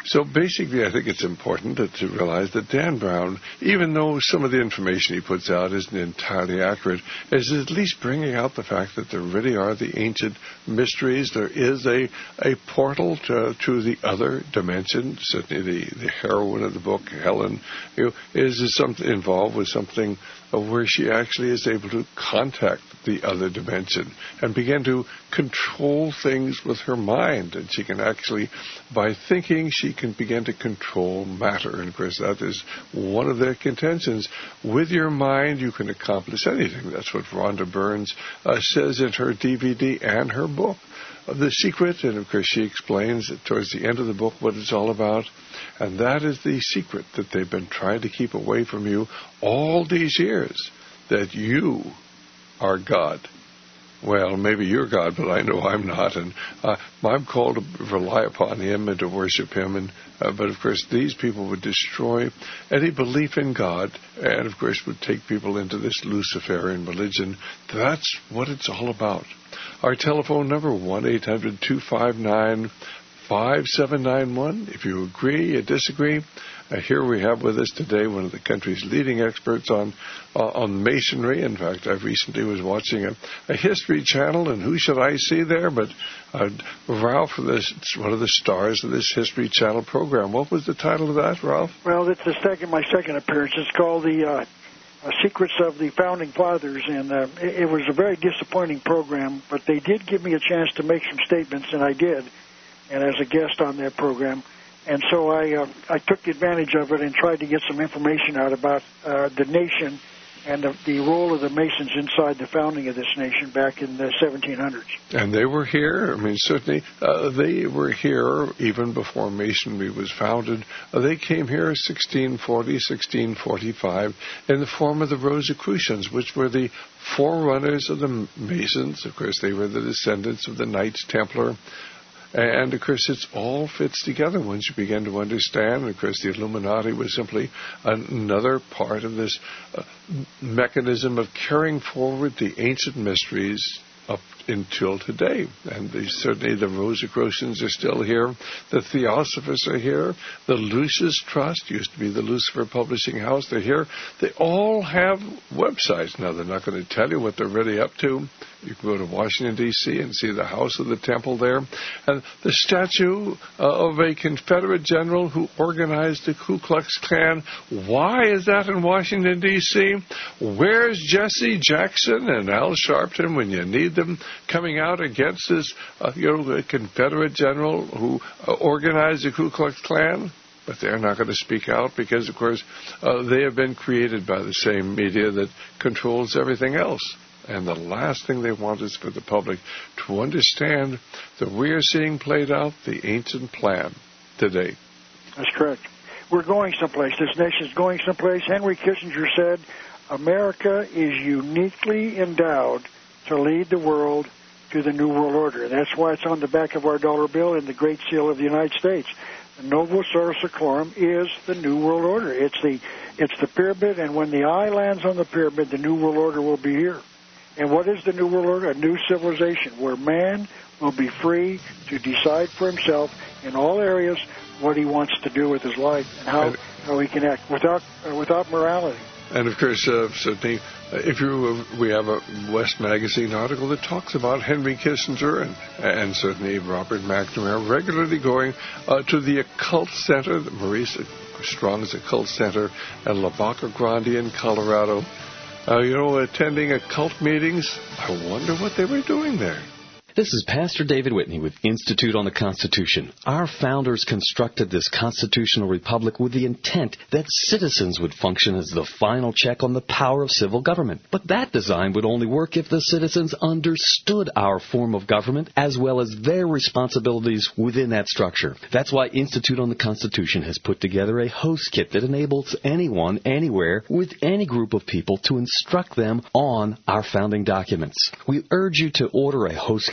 S4: So basically, I think it's important to, to realize that Dan Brown, even though some of the information he puts out isn't entirely accurate, is at least bringing out the fact that there really are the ancient mysteries. There is a, a portal to, to the other dimension. Certainly the, the heroine of the book, Helen, you know, is, is something involved with something where she actually is able to contact the other dimension and begin to control things with her mind. And she can actually, by thinking, she can begin to control matter. And of course, that is one of their contentions. With your mind, you can accomplish anything. That's what Rhonda Burns uh, says in her D V D and her book. The secret, and of course she explains that towards the end of the book what it's all about, and that is the secret that they've been trying to keep away from you all these years, that you are God. Well, maybe you're God, but I know I'm not, and uh, I'm called to rely upon Him and to worship Him, and uh, but of course these people would destroy any belief in God, and of course would take people into this Luciferian religion. That's what it's all about. Our telephone number, one eight hundred two five nine five seven nine one. If you agree or disagree, uh, here we have with us today one of the country's leading experts on uh, on masonry. In fact, I recently was watching a, a History Channel, and who should I see there but uh, Ralph, this, one of the stars of this History Channel program. What was the title of that, Ralph?
S5: Well, it's the second, my second appearance. It's called the uh, uh, Secrets of the Founding Fathers, and uh, it, it was a very disappointing program, but they did give me a chance to make some statements, and I did, and as a guest on that program. And so I uh, I took advantage of it and tried to get some information out about uh, the nation and the, the role of the Masons inside the founding of this nation back in the seventeen hundreds.
S4: And they were here. I mean, certainly uh, they were here even before Masonry was founded. Uh, they came here sixteen forty, sixteen forty-five in the form of the Rosicrucians, which were the forerunners of the Masons. Of course, they were the descendants of the Knights Templar. And, of course, it all fits together once you begin to understand. And, of course, the Illuminati was simply another part of this uh, mechanism of carrying forward the ancient mysteries up until today. And the, certainly the Rosicrucians are still here. The Theosophists are here. The Lucis Trust, used to be the Lucifer Publishing House, they're here. They all have websites. Now, they're not going to tell you what they're really up to. You can go to Washington, D C and see the House of the Temple there. And the statue uh, of a Confederate general who organized the Ku Klux Klan. Why is that in Washington, D C? Where's Jesse Jackson and Al Sharpton when you need them coming out against this uh, you know, Confederate general who uh, organized the Ku Klux Klan? But they're not going to speak out because, of course, uh, they have been created by the same media that controls everything else. And the last thing they want is for the public to understand that we are seeing played out the ancient plan today.
S5: That's correct. We're going someplace. This nation is going someplace. Henry Kissinger said, America is uniquely endowed to lead the world to the New World Order. And that's why it's on the back of our dollar bill and the Great Seal of the United States. The Novus Ordo Seclorum is the New World Order. It's the, it's the pyramid, and when the eye lands on the pyramid, the New World Order will be here. And what is the New World Order? A new civilization where man will be free to decide for himself in all areas what he wants to do with his life and how, and, how he can act without uh, without morality.
S4: And, of course, uh, certainly, uh, if you uh, we have a West Magazine article that talks about Henry Kissinger and, and certainly Robert McNamara regularly going uh, to the Occult Center, the Maurice Strong's Occult Center at La Vaca Grande in Colorado. Uh, you know, attending occult meetings. I wonder what they were doing there.
S14: This is Pastor David Whitney with Institute on the Constitution. Our founders constructed this constitutional republic with the intent that citizens would function as the final check on the power of civil government. But that design would only work if the citizens understood our form of government as well as their responsibilities within that structure. That's why Institute on the Constitution has put together a host kit that enables anyone, anywhere, with any group of people to instruct them on our founding documents. We urge you to order a host kit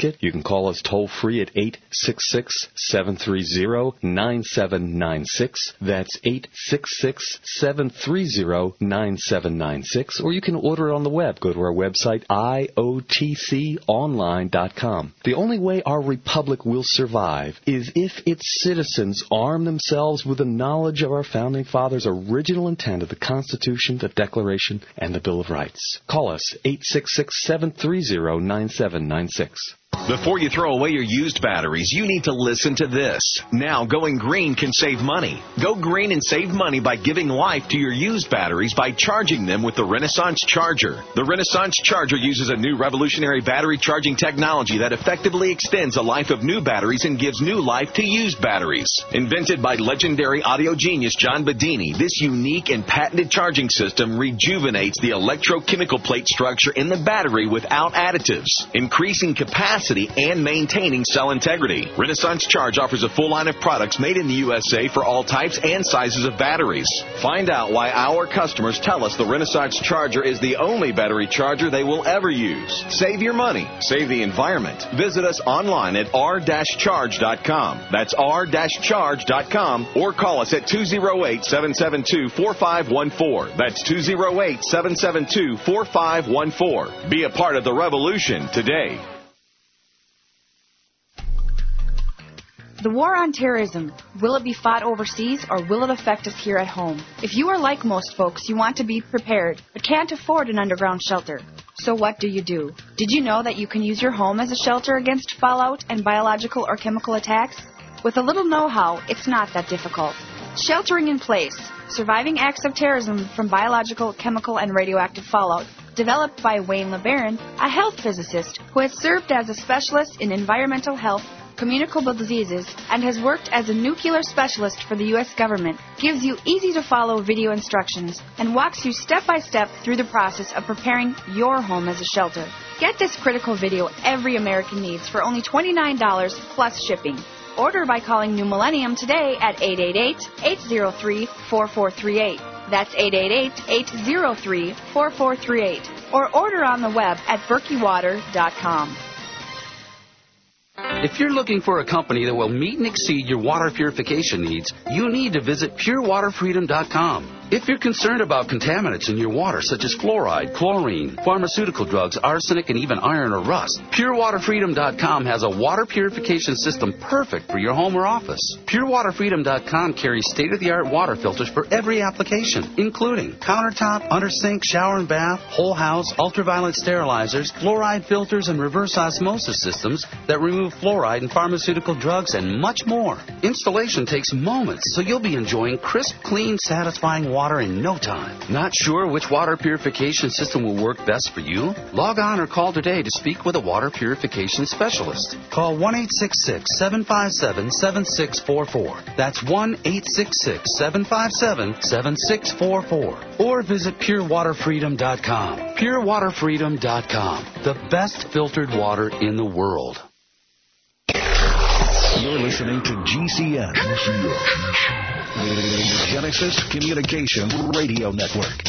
S14: it, you can call us toll-free at eight six six, seven three zero, nine seven nine six. That's eight six six, seven three zero, nine seven nine six. Or you can order it on the web. Go to our website, I O T C online dot com. The only way our republic will survive is if its citizens arm themselves with the knowledge of our Founding Fathers' original intent of the Constitution, the Declaration, and the Bill of Rights. Call us, eight six six, seven three zero, nine seven nine six.
S15: Before you throw away your used batteries, you need to listen to this. Now, going green can save money. Go green and save money by giving life to your used batteries by charging them with the Renaissance Charger. The Renaissance Charger uses a new revolutionary battery charging technology that effectively extends the life of new batteries and gives new life to used batteries. Invented by legendary audio genius John Bedini, this unique and patented charging system rejuvenates the electrochemical plate structure in the battery without additives, increasing capacity and maintaining cell integrity. Renaissance Charge offers a full line of products made in the U S A for all types and sizes of batteries. Find out why our customers tell us the Renaissance Charger is the only battery charger they will ever use. Save your money. Save the environment. Visit us online at r dash charge dot com. That's r dash charge dot com, or call us at two oh eight, seven seven two, four five one four. That's two oh eight, seven seven two, four five one four. Be a part of the revolution today.
S16: The war on terrorism, will it be fought overseas or will it affect us here at home? If you are like most folks, you want to be prepared, but can't afford an underground shelter. So what do you do? Did you know that you can use your home as a shelter against fallout and biological or chemical attacks? With a little know-how, it's not that difficult. Sheltering in Place, Surviving Acts of Terrorism from Biological, Chemical, and Radioactive Fallout, developed by Wayne LeBaron, a health physicist who has served as a specialist in environmental health, communicable diseases, and has worked as a nuclear specialist for the U S government, gives you easy-to-follow video instructions and walks you step-by-step through the process of preparing your home as a shelter. Get this critical video every American needs for only twenty-nine dollars plus shipping. Order by calling New Millennium today at eight eight eight, eight zero three, four four three eight. That's eight eight eight, eight zero three, four four three eight. Or order on the web at berkey water dot com.
S17: If you're looking for a company that will meet and exceed your water purification needs, you need to visit pure water freedom dot com. If you're concerned about contaminants in your water, such as fluoride, chlorine, pharmaceutical drugs, arsenic, and even iron or rust, pure water freedom dot com has a water purification system perfect for your home or office. pure water freedom dot com carries state-of-the-art water filters for every application, including countertop, under sink, shower and bath, whole house, ultraviolet sterilizers, fluoride filters, and reverse osmosis systems that remove fluoride and pharmaceutical drugs, and much more. Installation takes moments, so you'll be enjoying crisp, clean, satisfying water in no time. Not sure which water purification system will work best for you? Log on or call today to speak with a water purification specialist. Call one eight six six, seven five seven, seven six four four. That's one eight six six, seven five seven, seven six four four. Or visit pure water freedom dot com. pure water freedom dot com. The best filtered water in the world.
S9: You're listening to G C N, the Genesis Communications Radio Network.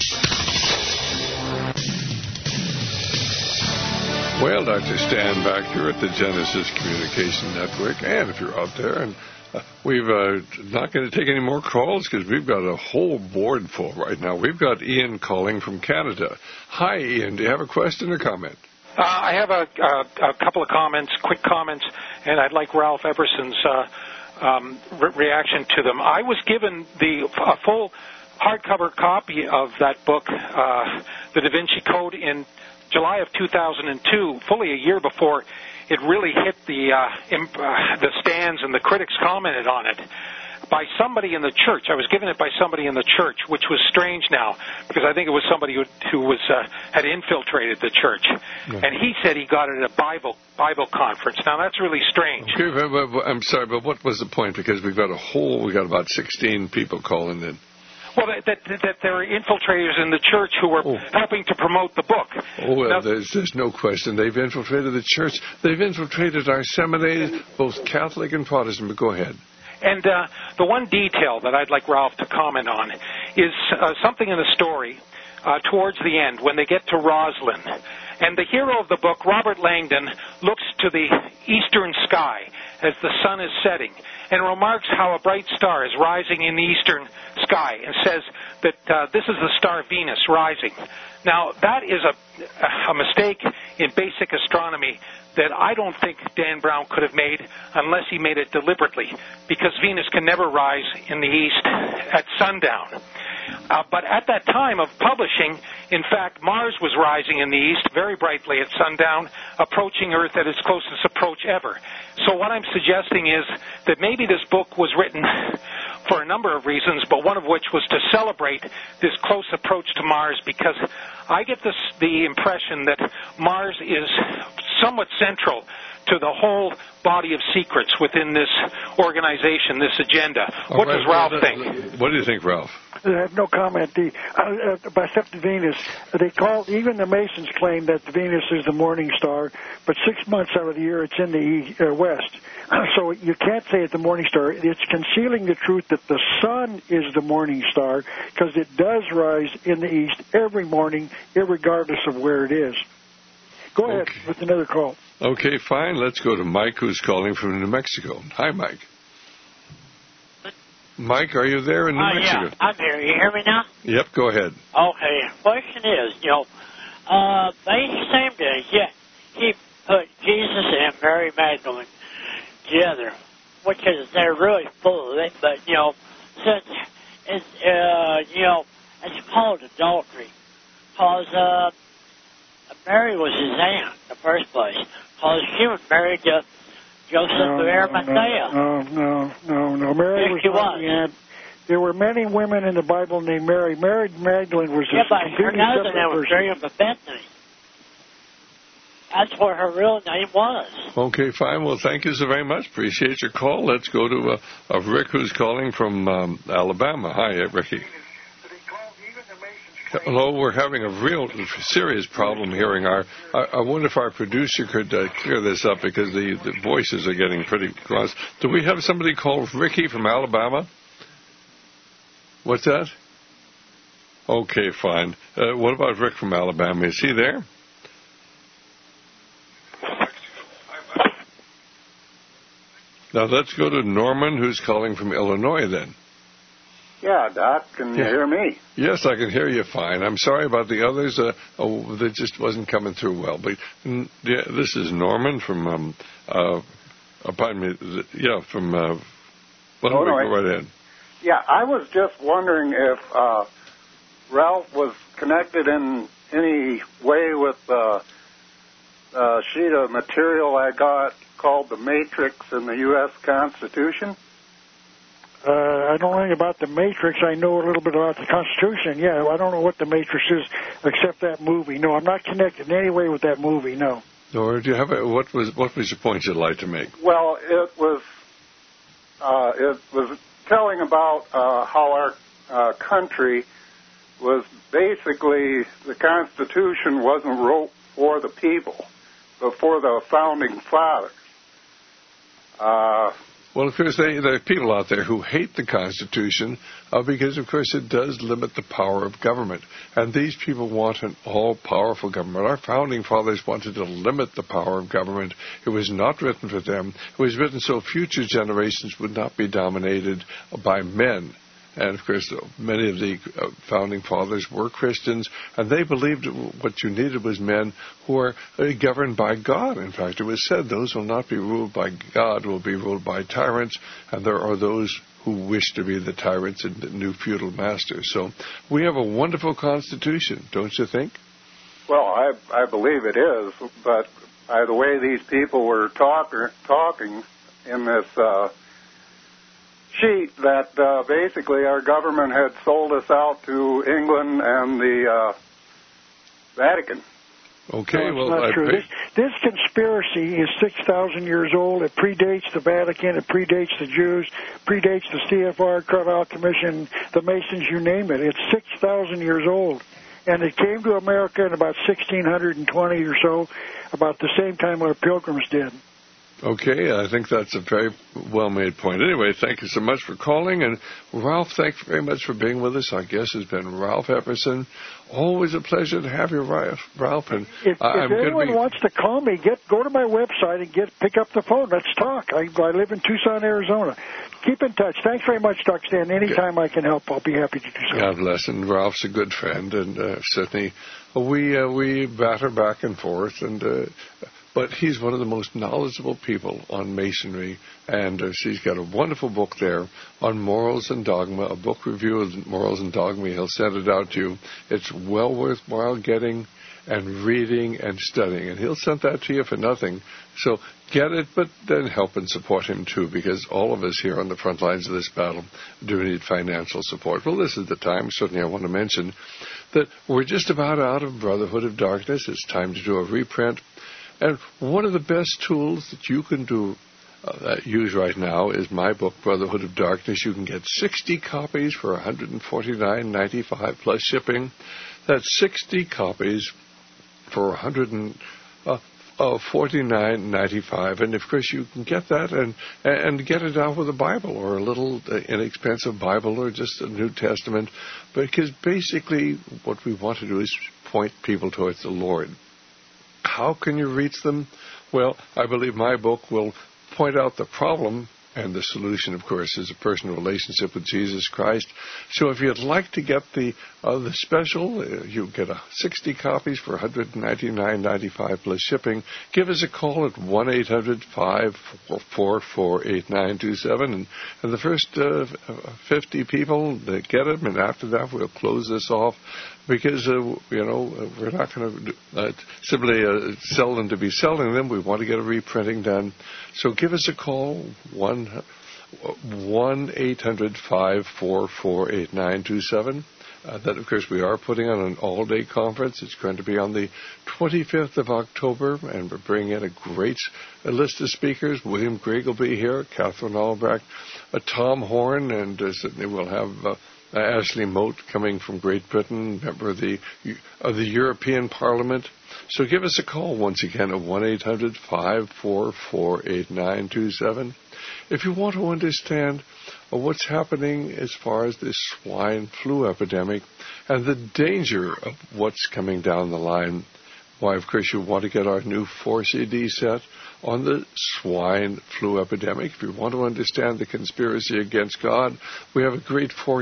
S4: Well, Doctor Stan back here at the Genesis Communication Network, and if you're out there, and uh, we've uh, not going to take any more calls because we've got a whole board full right now. We've got Ian calling from Canada. Hi, Ian. Do you have a question or comment?
S18: Uh, I have a, a, a couple of comments, quick comments, and I'd like Ralph Everson's uh, um, re- reaction to them. I was given the a full hardcover copy of that book, uh, The Da Vinci Code, in July of two thousand two, fully a year before it really hit the uh, imp, uh, the stands and the critics commented on it, by somebody in the church. I was given it by somebody in the church, which was strange now, because I think it was somebody who, who was uh, had infiltrated the church. Yeah. And he said he got it at a Bible Bible conference. Now, that's really strange.
S4: Okay, but, but, I'm sorry, but what was the point? Because we've got a whole, we've got about sixteen people calling in.
S18: Well, that, that, that there are infiltrators in the church who were oh. helping to promote the book.
S4: Oh, well, now, there's, there's no question. They've infiltrated the church. They've infiltrated our seminaries, both Catholic and Protestant. But go ahead.
S18: And uh, the one detail that I'd like Ralph to comment on is uh, something in the story uh, towards the end when they get to Roslyn. And the hero of the book, Robert Langdon, looks to the eastern sky as the sun is setting and remarks how a bright star is rising in the eastern sky and says that uh, this is the star Venus rising. Now, that is a, a mistake in basic astronomy that I don't think Dan Brown could have made unless he made it deliberately, because Venus can never rise in the east at sundown. Uh, but at that time of publishing, in fact, Mars was rising in the east very brightly at sundown, approaching Earth at its closest approach ever. So what I'm suggesting is that maybe this book was written for a number of reasons, but one of which was to celebrate this close approach to Mars, because I get this, the impression that Mars is somewhat central to the whole body of secrets within this organization, this agenda.
S4: All
S18: what
S4: right,
S18: does Ralph
S4: well,
S18: think?
S4: What do you think, Ralph?
S5: I have no comment. The, uh, uh, by except the Venus, they call, even the Masons claim that the Venus is the morning star, but six months out of the year it's in the e- uh, west. So you can't say it's the morning star. It's concealing the truth that the sun is the morning star, because it does rise in the east every morning, irregardless of where it is. Go
S4: okay.
S5: ahead with another call.
S4: Okay, fine. Let's go to Mike, who's calling from New Mexico. Hi, Mike. Mike, are you there in New
S19: uh,
S4: Mexico?
S19: Yeah, I'm here. You hear me now?
S4: Yep, go ahead.
S19: Okay. Question is, you know, uh, they seem to yeah, keep put Jesus and Mary Magdalene together, which is they're really full of it. But you know, since it's uh, you know, it's called adultery, because uh, Mary was his aunt in the first place, because she was married to Joseph
S5: no,
S19: of Arimathea.
S5: No, no, no, no. Mary
S19: yes,
S5: was
S19: she
S5: not
S19: was.
S5: the aunt. There were many women in the Bible named Mary. Mary Magdalene was
S19: yeah,
S5: a
S19: but
S5: completely
S19: her
S5: separate
S19: name was
S5: person.
S19: Miriam of Bethany. That's what her real name was.
S4: Okay, fine. Well, thank you so very much. Appreciate your call. Let's go to uh, uh, Rick, who's calling from um, Alabama. Hi, Ricky. Hello, we're having a real serious problem hearing our... I, I wonder if our producer could uh, clear this up, because the, the voices are getting pretty cross. Do we have somebody called Ricky from Alabama? What's that? Okay, fine. Uh, what about Rick from Alabama? Is he there? Now let's go to Norman, who's calling from Illinois then.
S20: Yeah, Doc, can you
S4: yeah.
S20: hear me?
S4: Yes, I can hear you fine. I'm sorry about the others. Uh, oh, that just wasn't coming through well. But mm, yeah, this is Norman from, um, uh, pardon me, yeah, from, uh, well,
S20: oh,
S4: we
S20: no,
S4: go right ahead.
S20: Yeah, I was just wondering if uh, Ralph was connected in any way with uh, a sheet of material I got called the Matrix in the U S Constitution.
S5: Uh, I don't know anything about the Matrix. I know a little bit about the Constitution. Yeah, I don't know what the Matrix is except that movie. No, I'm not connected in any way with that movie, no.
S4: Or do you have a, what was what was your point you'd like to make?
S20: Well, it was uh, it was telling about uh, how our uh, country was basically, the Constitution wasn't wrote for the people, but for the founding fathers. Uh,
S4: Well, of course, they, there are people out there who hate the Constitution uh, because, of course, it does limit the power of government. And these people want an all-powerful government. Our founding fathers wanted to limit the power of government. It was not written for them. It was written so future generations would not be dominated by men. And, of course, many of the uh, founding fathers were Christians, and they believed what you needed was men who were uh, governed by God. In fact, it was said those will not be ruled by God, will be ruled by tyrants, and there are those who wish to be the tyrants and the new feudal masters. So we have a wonderful Constitution, don't you think?
S20: Well, I, I believe it is, but by the way these people were talk, talking in this... Uh, sheet that uh, basically our government had sold us out to England and the uh, Vatican.
S4: Okay,
S5: no,
S4: well,
S5: not
S4: I
S5: true. This, this conspiracy is six thousand years old. It predates the Vatican. It predates the Jews. Predates the C F R, Carlisle Commission, the Masons. You name it. It's six thousand years old, and it came to America in about sixteen twenty or so, about the same time our Pilgrims did.
S4: Okay, I think that's a very well-made point. Anyway, thank you so much for calling. And Ralph, thank you very much for being with us. Our guest has been Ralph Epperson. Always a pleasure to have you, Ralph. And
S5: if,
S4: I'm
S5: if anyone
S4: be...
S5: wants to call me, get go to my website and get pick up the phone. Let's talk. I, I live in Tucson, Arizona. Keep in touch. Thanks very much, Doctor Stan. Anytime I can help, I'll be happy to do so.
S4: God bless. And Ralph's a good friend, and uh, certainly we uh, we batter back and forth, and. Uh, But he's one of the most knowledgeable people on Masonry, and uh, he's got a wonderful book there on Morals and Dogma, a book review of Morals and Dogma. He'll send it out to you. It's well worthwhile getting and reading and studying, and he'll send that to you for nothing. So get it, but then help and support him, too, because all of us here on the front lines of this battle do need financial support. Well, this is the time. Certainly I want to mention that we're just about out of Brotherhood of Darkness. It's time to do a reprint. And one of the best tools that you can do uh, that use right now is my book, Brotherhood of Darkness. You can get sixty copies for one hundred forty-nine dollars and ninety-five cents plus shipping. That's sixty copies for one hundred forty-nine dollars and ninety-five cents. And, of course, you can get that and and get it out with a Bible or a little uh, inexpensive Bible or just a New Testament. Because basically what we want to do is point people towards the Lord. How can you reach them? Well, I believe my book will point out the problem, and the solution, of course, is a personal relationship with Jesus Christ. So if you'd like to get the uh, the special, uh, you get a sixty copies for one hundred ninety-nine dollars and ninety-five cents plus shipping. Give us a call at one eight hundred, five four four, eight nine two seven. And, and the first uh, fifty people that get them, and after that we'll close this off. Because, uh, you know, we're not going to uh, simply uh, sell them to be selling them. We want to get a reprinting done. So give us a call, one eight hundred, five four four, eight nine two seven. Uh, that, of course, we are putting on an all-day conference. It's going to be on the twenty-fifth of October, and we're bringing in a great uh, list of speakers. William Grigg will be here, Catherine Albrecht, uh, Tom Horn, and uh, certainly we'll have... Uh, Uh, Ashley Moat coming from Great Britain, member of the of the European Parliament. So give us a call once again at one eight hundred, five four four, eight nine two seven. If you want to understand uh, what's happening as far as this swine flu epidemic and the danger of what's coming down the line, why, of course, you want to get our new four C D set on the swine flu epidemic. If you want to understand the conspiracy against God, we have a great four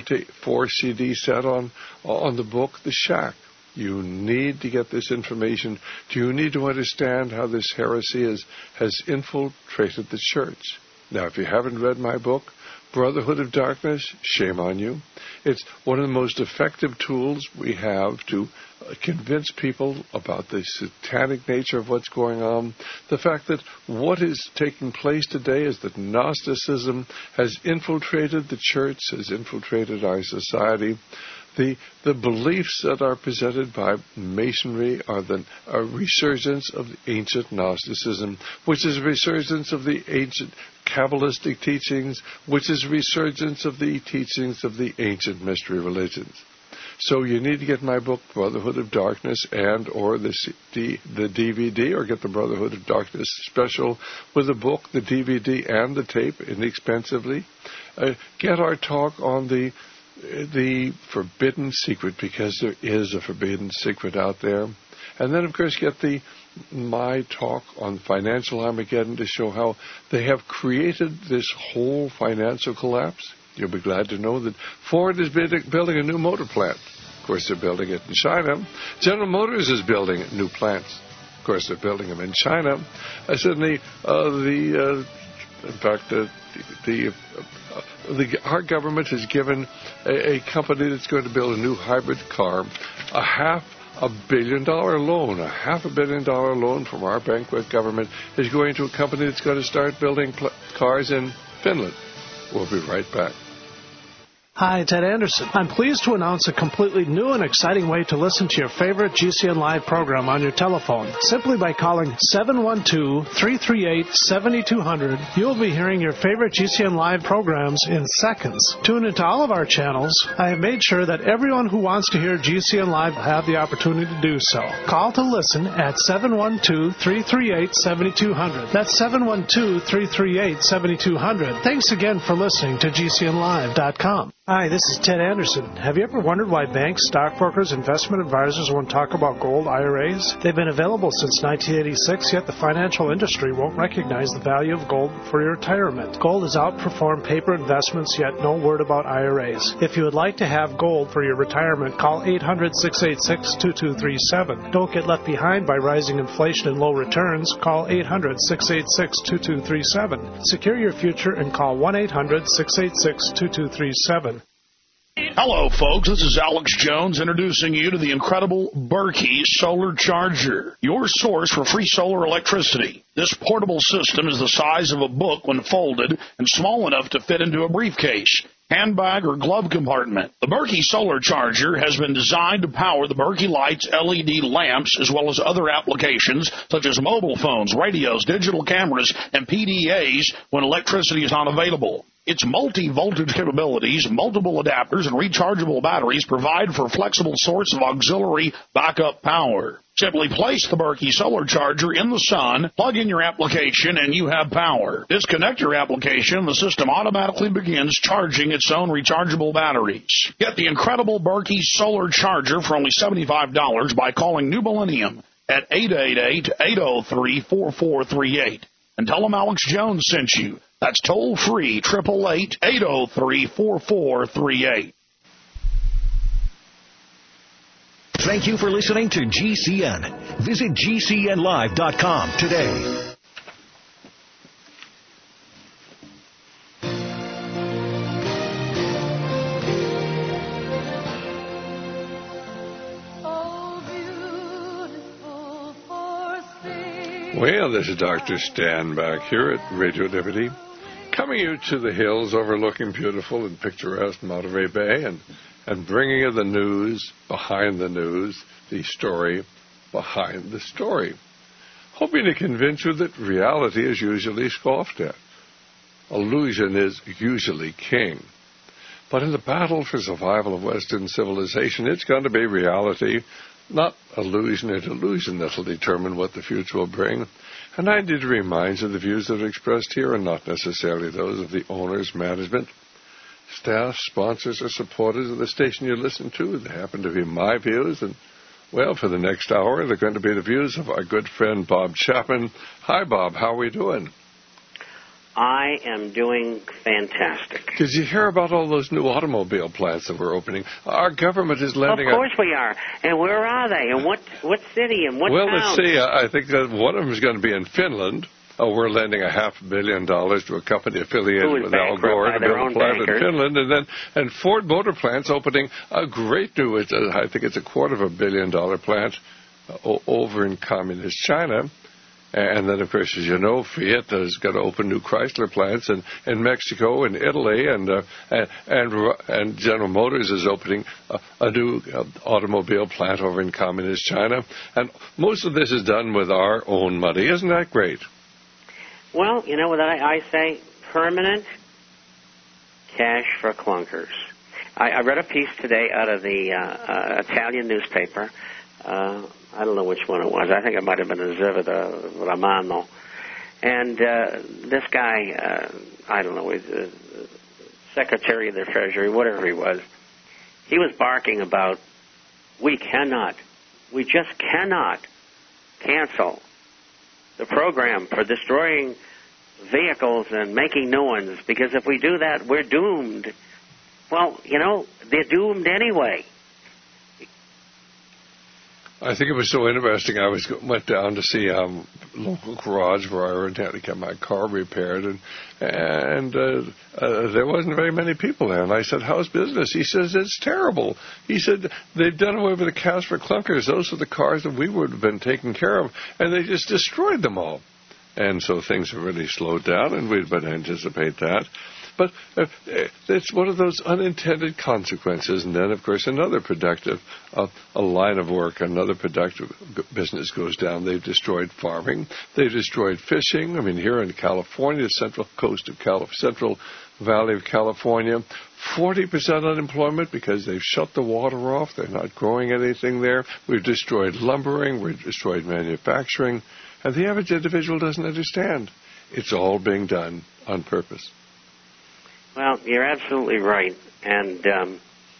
S4: C D set on on the book, The Shack. You need to get this information. Do you need to understand how this heresy is, has infiltrated the church? Now, if you haven't read my book, Brotherhood of Darkness, shame on you. It's one of the most effective tools we have to convince people about the satanic nature of what's going on. The fact that what is taking place today is that Gnosticism has infiltrated the church, has infiltrated our society. The the beliefs that are presented by Masonry are the a resurgence of the ancient Gnosticism, which is a resurgence of the ancient Kabbalistic teachings, which is a resurgence of the teachings of the ancient mystery religions. So you need to get my book, Brotherhood of Darkness, and or the C D, the D V D, or get the Brotherhood of Darkness special with the book, the D V D, and the tape inexpensively. Uh, get our talk on the the forbidden secret, because there is a forbidden secret out there. And then, of course, get the my talk on financial Armageddon to show how they have created this whole financial collapse. You'll be glad to know that Ford is building a new motor plant. Of course, they're building it in China. General Motors is building new plants. Of course, they're building them in China. I said the, uh, the uh, in fact, uh, the, uh, the our government has given a, a company that's going to build a new hybrid car a half a billion dollar loan. A half a billion dollar loan from our bankrupt government is going to a company that's going to start building pl- cars in Finland. We'll be right back.
S7: Hi, Ted Anderson. I'm pleased to announce a completely new and exciting way to listen to your favorite G C N Live program on your telephone. Simply by calling seven one two, three three eight, seven two zero zero, you'll be hearing your favorite G C N Live programs in seconds. Tune into all of our channels. I have made sure that everyone who wants to hear G C N Live will have the opportunity to do so. Call to listen at seven one two, three three eight, seven two zero zero. That's seven one two, three three eight, seven two zero zero. Thanks again for listening to G C N live dot com. Hi, this is Ted Anderson. Have you ever wondered why banks, stockbrokers, investment advisors won't talk about gold I R As? They've been available since nineteen eighty-six, yet the financial industry won't recognize the value of gold for your retirement. Gold has outperformed paper investments, yet no word about I R As. If you would like to have gold for your retirement, call eight hundred, six eight six, two two three seven. Don't get left behind by rising inflation and low returns. Call eight hundred, six eight six, two two three seven. Secure your future and call one eight hundred, six eight six, two two three seven.
S21: Hello, folks. This is Alex Jones introducing you to the incredible Berkey Solar Charger, your source for free solar electricity. This portable system is the size of a book when folded and small enough to fit into a briefcase, handbag, or glove compartment. The Berkey Solar Charger has been designed to power the Berkey Lights L E D lamps as well as other applications such as mobile phones, radios, digital cameras, and P D As when electricity is not available. Its multi-voltage capabilities, multiple adapters, and rechargeable batteries provide for a flexible source of auxiliary backup power. Simply place the Berkey Solar Charger in the sun, plug in your application, and you have power. Disconnect your application, the system automatically begins charging its own rechargeable batteries. Get the incredible Berkey Solar Charger for only seventy-five dollars by calling New Millennium at eight eight eight, eight oh three, four four three eight. And tell them Alex Jones sent you. That's toll-free, eight eight eight, eight oh three, four four three eight.
S9: Thank you for listening to G C N. Visit G C N live dot com today.
S4: Well, this is Doctor Stan back here at Radio Liberty, coming you to the hills overlooking beautiful and picturesque Monterey Bay and, and bringing you the news behind the news, the story behind the story, hoping to convince you that reality is usually scoffed at. Illusion is usually king. But in the battle for survival of Western civilization, it's going to be reality, not illusion and illusion, that will determine what the future will bring. And I did remind you the views that are expressed here are not necessarily those of the owners, management, staff, sponsors, or supporters of the station you listen to. They happen to be my views, and, well, for the next hour, they're going to be the views of our good friend Bob Chapman. Hi, Bob. How are we doing?
S22: I am doing fantastic.
S4: Did you hear about all those new automobile plants that we're opening? Our government is lending...
S22: Of course a... we are. And where are they? And what what city? And what
S4: well,
S22: town?
S4: Well, let's see. I think that one of them is going to be in Finland. Oh, we're lending a half a billion dollars to a company affiliated with Al Gore to build a plant in Finland. And then and Ford Motor Plant's opening a great new, it's a, I think it's a quarter of a billion dollar plant uh, over in communist China. And then, of course, as you know, Fiat is going to open new Chrysler plants in, in Mexico and Italy, and, uh, and and and General Motors is opening a, a new uh, automobile plant over in communist China. And most of this is done with our own money. Isn't that great?
S22: Well, you know what I, I say? Permanent cash for clunkers. I, I read a piece today out of the uh, uh, Italian newspaper. Uh, I don't know which one it was. I think it might have been the Zivita Romano. And uh, this guy, uh, I don't know, he's uh, Secretary of the Treasury, whatever he was, he was barking about, we cannot, we just cannot cancel the program for destroying vehicles and making new ones, because if we do that, we're doomed. Well, you know, they're doomed anyway.
S4: I think it was so interesting. I was went down to see um, local garage where I had to get my car repaired, and and uh, uh, there wasn't very many people there. And I said, "How's business?" He says, "It's terrible." He said, "They've done away with the cash for clunkers. Those are the cars that we would have been taking care of, and they just destroyed them all." And so things have really slowed down, and we'd better anticipate that. But uh, it's one of those unintended consequences. And then, of course, another productive, uh, a line of work, another productive business goes down. They've destroyed farming. They've destroyed fishing. I mean, here in California, the central coast of California, Central Valley of California, forty percent unemployment because they've shut the water off. They're not growing anything there. We've destroyed lumbering. We've destroyed manufacturing. And the average individual doesn't understand. It's all being done on purpose.
S22: Well, you're absolutely right. And, um,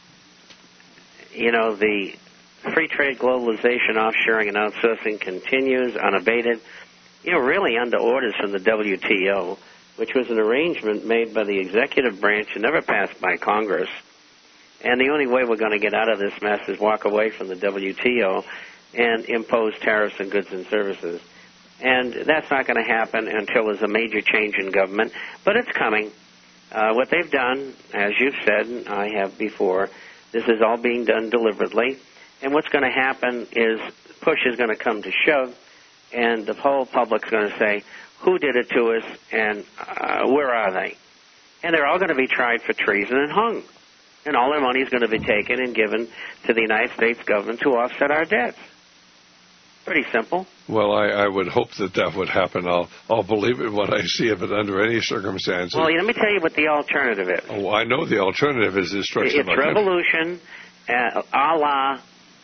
S22: you know, the free trade, globalization, offshoring, and outsourcing continues unabated, you know, really under orders from the W T O, which was an arrangement made by the executive branch and never passed by Congress. And the only way we're going to get out of this mess is walk away from the W T O and impose tariffs on goods and services. And that's not going to happen until there's a major change in government, but it's coming. Uh, what they've done, as you've said, and I have before, this is all being done deliberately. And what's going to happen is push is going to come to shove, and the whole public's going to say, who did it to us, and uh, where are they? And they're all going to be tried for treason and hung. And all their money is going to be taken and given to the United States government to offset our debts. Pretty simple.
S4: Well, I, I would hope that that would happen. I'll I'll believe it when I see it, but under any circumstances.
S22: Well, let me tell you what the alternative is.
S4: Oh, I know the alternative is destruction
S22: It's
S4: of our
S22: revolution, uh, a la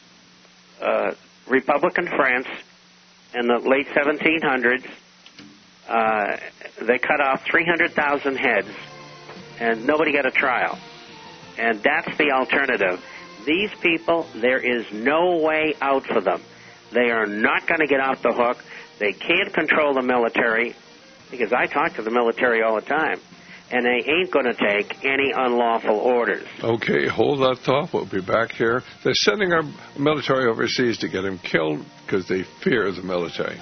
S22: uh, Republican France in the late seventeen hundreds. Uh, they cut off three hundred thousand heads, and nobody got a trial. And that's the alternative. These people, there is no way out for them. They are not going to get off the hook. They can't control the military, because I talk to the military all the time, and they ain't going to take any unlawful orders.
S4: Okay, hold that thought. We'll be back here. They're sending our military overseas to get him killed because they fear the military.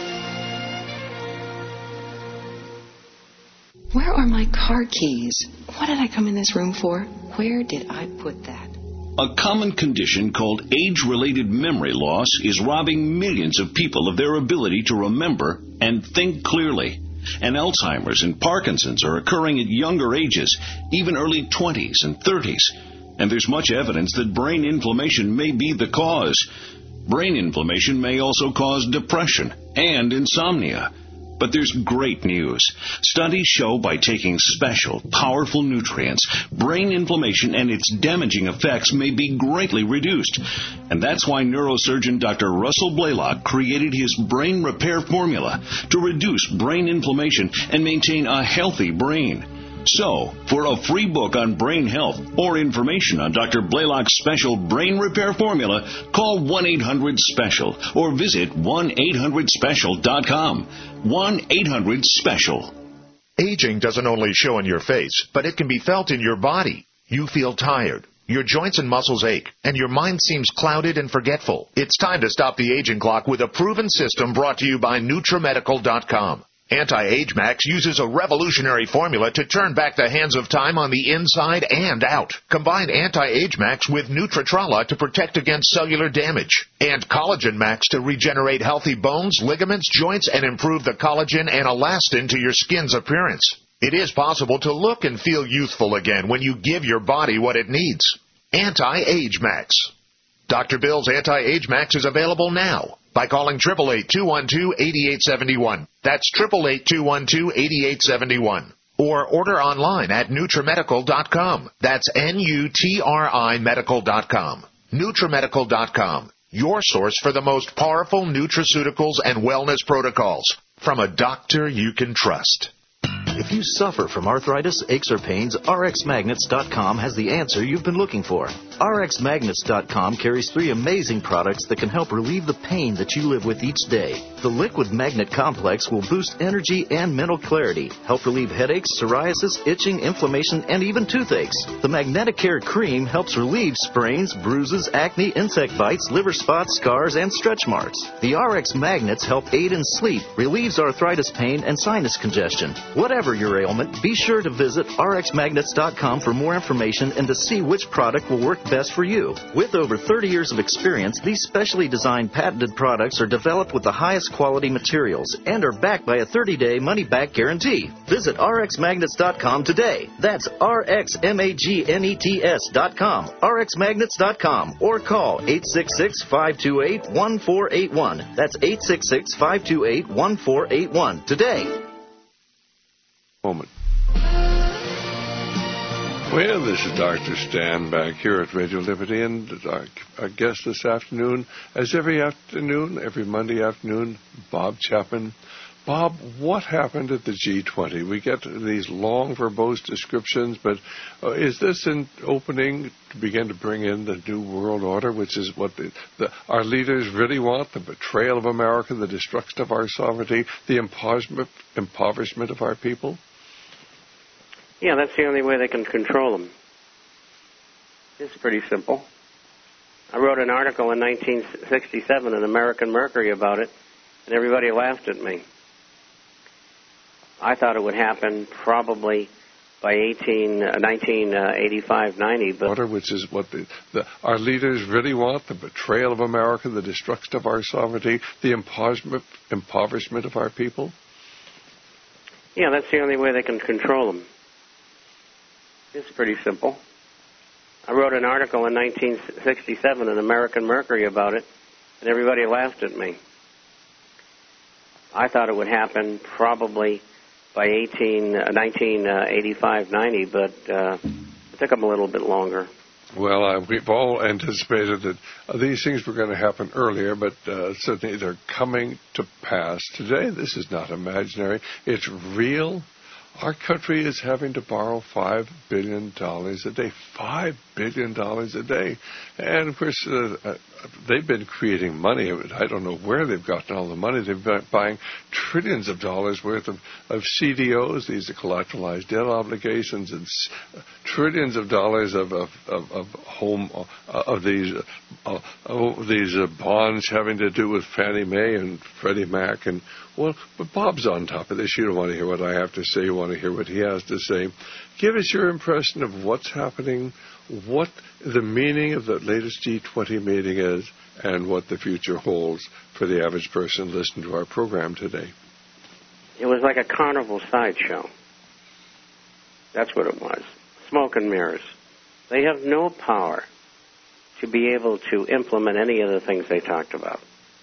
S1: Where are my car keys? What did I come in this room for? Where did I put that?
S2: A common condition called age-related memory loss is robbing millions of people of their ability to remember and think clearly. And Alzheimer's and Parkinson's are occurring at younger ages, even early twenties and thirties. And there's much evidence that brain inflammation may be the cause. Brain inflammation may also cause depression and insomnia. But there's great news. Studies show by taking special, powerful nutrients, brain inflammation and its damaging effects may be greatly reduced. And that's why neurosurgeon Doctor Russell Blaylock created his brain repair formula to reduce brain inflammation and maintain a healthy brain. So, for a free book on brain health or information on Doctor Blaylock's special brain repair formula, call one eight hundred special or visit one eight hundred special dot com. one eight hundred special.
S23: Aging doesn't only show in your face, but it can be felt in your body. You feel tired. Your joints and muscles ache, and your mind seems clouded and forgetful. It's time to stop the aging clock with a proven system brought to you by Nutramedical dot com. Anti-Age Max uses a revolutionary formula to turn back the hands of time on the inside and out. Combine Anti-Age Max with Nutritrala to protect against cellular damage, and Collagen Max to regenerate healthy bones, ligaments, joints, and improve the collagen and elastin to your skin's appearance. It is possible to look and feel youthful again when you give your body what it needs. Anti-Age Max. Doctor Bill's Anti-Age Max is available now by calling eight eight eight, two one two, eight eight seven one. That's eight eight eight, two one two, eight eight seven one. Or order online at Nutramedical dot com. That's N U T R I medical dot com. Nutramedical dot com, your source for the most powerful nutraceuticals and wellness protocols from a doctor you can trust.
S24: If you suffer from arthritis, aches, or pains, R X Magnets dot com has the answer you've been looking for. R X Magnets dot com carries three amazing products that can help relieve the pain that you live with each day. The Liquid Magnet Complex will boost energy and mental clarity, help relieve headaches, psoriasis, itching, inflammation, and even toothaches. The Magneticare Cream helps relieve sprains, bruises, acne, insect bites, liver spots, scars, and stretch marks. The R X Magnets help aid in sleep, relieves arthritis pain, and sinus congestion. Whatever your ailment, be sure to visit R X Magnets dot com for more information and to see which product will work best for you. With over thirty years of experience, these specially designed patented products are developed with the highest quality materials and are backed by a thirty-day money-back guarantee. Visit R X Magnets dot com today. That's R X M A G N E T S dot com, R X Magnets dot com, or call eight six six, five two eight, one four eight one. That's eight six six, five two eight, one four eight one today.
S4: Moment. Well, this is Doctor Stan back here at Radio Liberty, and our, our guest this afternoon, as every afternoon, every Monday afternoon, Bob Chapman. Bob, what happened at the G twenty? We get these long, verbose descriptions, but uh, is this an opening to begin to bring in the New World Order, which is what the, the, our leaders really want, the betrayal of America, the destruction of our sovereignty, the impoverishment, impoverishment of our people?
S22: Yeah, that's the only way they can control them. It's pretty simple. I wrote an article in nineteen sixty-seven in American Mercury about it, and everybody laughed at me. I thought it would happen probably by eighteen, uh, nineteen eighty-five ninety. But
S4: Order, which is what the, the, our leaders really want, the betrayal of America, the destruction of our sovereignty, the impoverishment, impoverishment of our people?
S22: Yeah, that's the only way they can control them. It's pretty simple. I wrote an article in nineteen sixty-seven in American Mercury about it, and everybody laughed at me. I thought it would happen probably by eighteen, uh, nineteen eighty-five ninety, but uh, it took them a little bit longer.
S4: Well, uh, we've all anticipated that uh, these things were going to happen earlier, but uh, certainly they're coming to pass today. This is not imaginary. It's real. Our country is having to borrow five billion dollars a day. five billion dollars a day. And, of course, uh, uh, they've been creating money. I don't know where they've gotten all the money. They've been buying trillions of dollars worth of, of C D Os. These are collateralized debt obligations, and s- trillions of dollars of, of, of, of home, uh, of these, uh, of these uh, bonds having to do with Fannie Mae and Freddie Mac. And, well, but Bob's on top of this. You don't want to hear what I have to say. You want to hear what he has to say. Give us your impression of what's happening, what the meaning of the latest G twenty meeting is, and what the future holds for the average person listening to our program today.
S22: It was like a carnival sideshow. That's what it was. Smoke and mirrors. They have no power to be able to implement any of the things they talked about.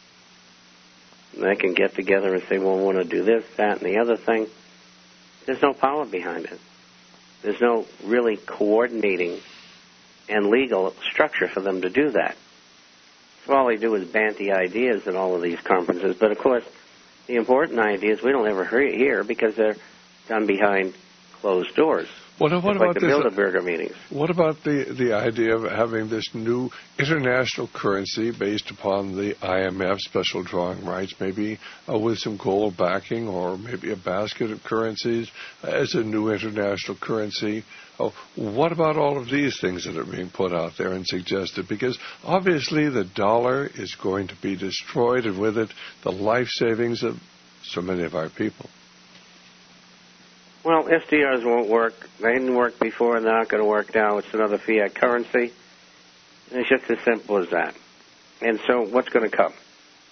S22: They can get together and say, well, we want to do this, that, and the other thing. There's no power behind it. There's no really coordinating and legal structure for them to do that. So all they do is banty ideas at all of these conferences. But, of course, the important ideas we don't ever hear because they're done behind closed doors.
S4: What, what
S22: like
S4: about
S22: the
S4: this,
S22: Bilderberger meetings.
S4: What about the, the idea of having this new international currency based upon the I M F special drawing rights, maybe uh, with some gold backing or maybe a basket of currencies as a new international currency? Oh, what about all of these things that are being put out there and suggested? Because obviously the dollar is going to be destroyed, and with it the life savings of so many of our people.
S22: Well, S D Rs won't work. They didn't work before, and they're not going to work now. It's another fiat currency. And it's just as simple as that. And so what's going to come?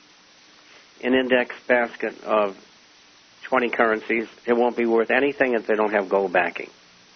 S22: An index basket of twenty currencies. It won't be worth anything if they don't have gold backing.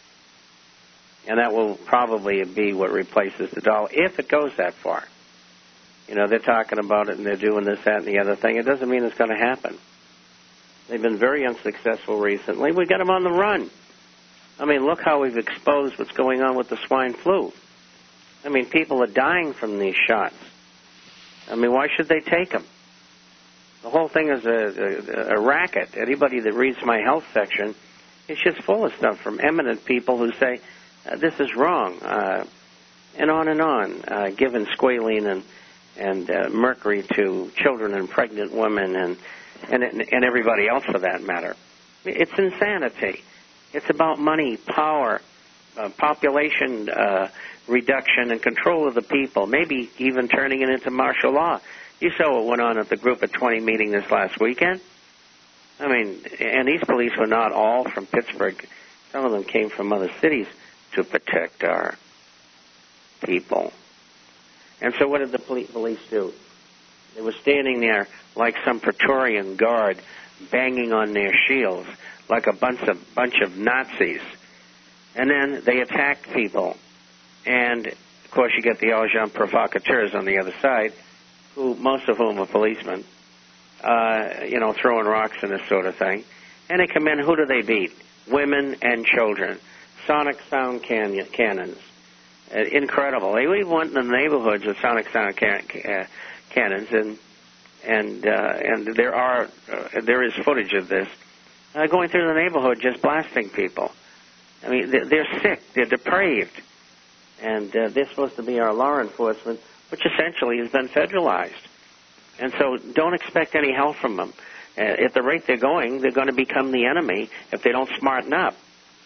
S22: And that will probably be what replaces the dollar, if it goes that far. You know, they're talking about it, and they're doing this, that, and the other thing. It doesn't mean it's going to happen. They've been very unsuccessful recently. We got them on the run. I mean, look how we've exposed what's going on with the swine flu. I mean, people are dying from these shots. I mean, why should they take them? The whole thing is a, a, a racket. Anybody that reads my health section, it's just full of stuff from eminent people who say, uh, this is wrong, uh, and on and on, uh, giving squalene and, and uh, mercury to children and pregnant women and And, and everybody else, for that matter. It's insanity. It's about money, power, uh, population uh, reduction, and control of the people, maybe even turning it into martial law. You saw what went on at the Group of twenty meeting this last weekend. I mean, and these police were not all from Pittsburgh. Some of them came from other cities to protect our people. And so what did the poli- police do? They were standing there like some Praetorian guard, banging on their shields like a bunch of bunch of Nazis. And then they attacked people. And, of course, you get the agents provocateurs on the other side, who most of whom are policemen, uh, you know, throwing rocks and this sort of thing. And they come in, who do they beat? Women and children. Sonic sound can- cannons. Uh, incredible. They even went in the neighborhoods with sonic sound can- uh, cannons, and and uh, and there are uh, there is footage of this uh, going through the neighborhood, just blasting people. I mean, they're, they're sick, they're depraved, and uh, they're supposed to be our law enforcement, which essentially has been federalized. And so, don't expect any help from them. Uh, at the rate they're going, they're going to become the enemy if they don't smarten up.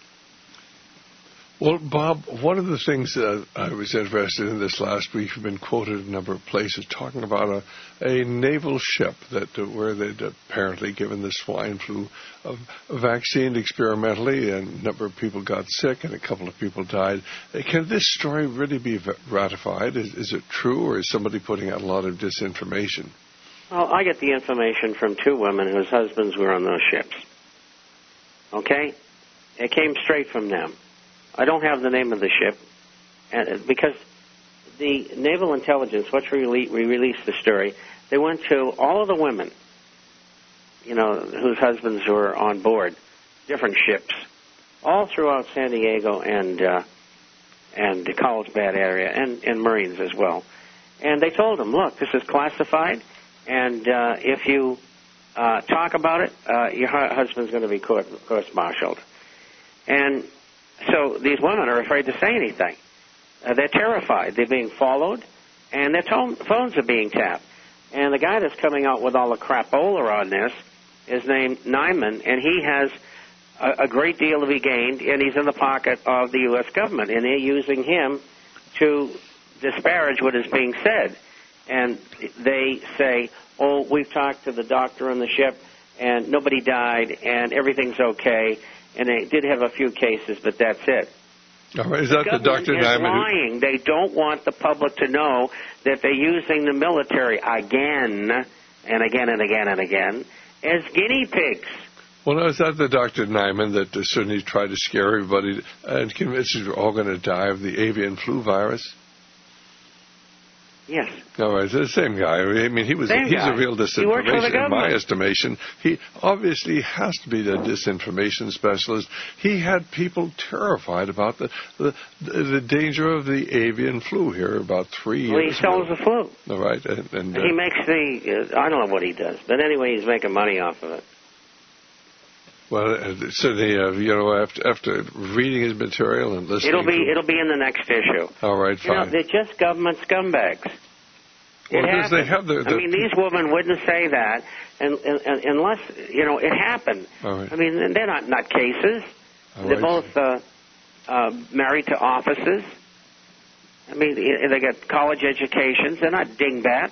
S4: Well, Bob, one of the things that I was interested in this last week, you've been quoted a number of places talking about a, a naval ship that uh, where they'd apparently given the swine flu uh, vaccine experimentally, and a number of people got sick and a couple of people died. Uh, can this story really be ratified? Is, is it true, or is somebody putting out a lot of disinformation?
S22: Well, I get the information from two women whose husbands were on those ships. Okay? It came straight from them. I don't have the name of the ship, and because the Naval Intelligence, once we, rele- we released the story, they went to all of the women, you know, whose husbands were on board, different ships, all throughout San Diego and uh, and the Carlsbad area, and, and Marines as well. And they told them, look, this is classified, and uh, if you uh, talk about it, uh, your hu- husband's going to be court- court-martialed. And so these women are afraid to say anything. Uh, they're terrified. They're being followed, and their to- phones are being tapped. And the guy that's coming out with all the crapola on this is named Nyman, and he has a, a great deal to be gained, and he's in the pocket of the U S government, and they're using him to disparage what is being said. And they say, oh, we've talked to the doctor on the ship, and nobody died, and everything's okay. And they did have a few cases, but that's it.
S4: All right. Is that the, the Doctor
S22: is
S4: Nyman?
S22: lying. They don't want the public to know that they're using the military again and again and again and again as guinea pigs.
S4: Well, now, is that the Doctor Nyman that uh, certainly tried to scare everybody and convince us we're all going to die of the avian flu virus?
S22: Yes.
S4: All right, it's the same guy. I mean, he was
S22: Same
S4: he's
S22: guy.
S4: a real
S22: He works for the
S4: disinformation in
S22: government.
S4: my estimation. He obviously has to be the disinformation specialist. He had people terrified about the the, the danger of the avian flu here about three
S22: Well, he
S4: years
S22: sells
S4: ago.
S22: the flu.
S4: All right, and, and uh,
S22: He makes the, uh, I don't know what he does, but anyway, he's making money off of it.
S4: well, uh, certainly, uh, you know, after after reading his material and listening,
S22: It'll be
S4: to,
S22: it'll be in the next issue.
S4: all right,
S22: You know,
S4: fine.
S22: they're just government scumbags.
S4: Well,
S22: It
S4: because they
S22: happened.
S4: have their,
S22: I mean, these women wouldn't say that, and, and, and unless you know it happened.
S4: All right.
S22: I mean, they're not not cases.
S4: All
S22: They're
S4: right.
S22: both uh, uh, married to offices. I mean, they got college educations. They're not dingbats.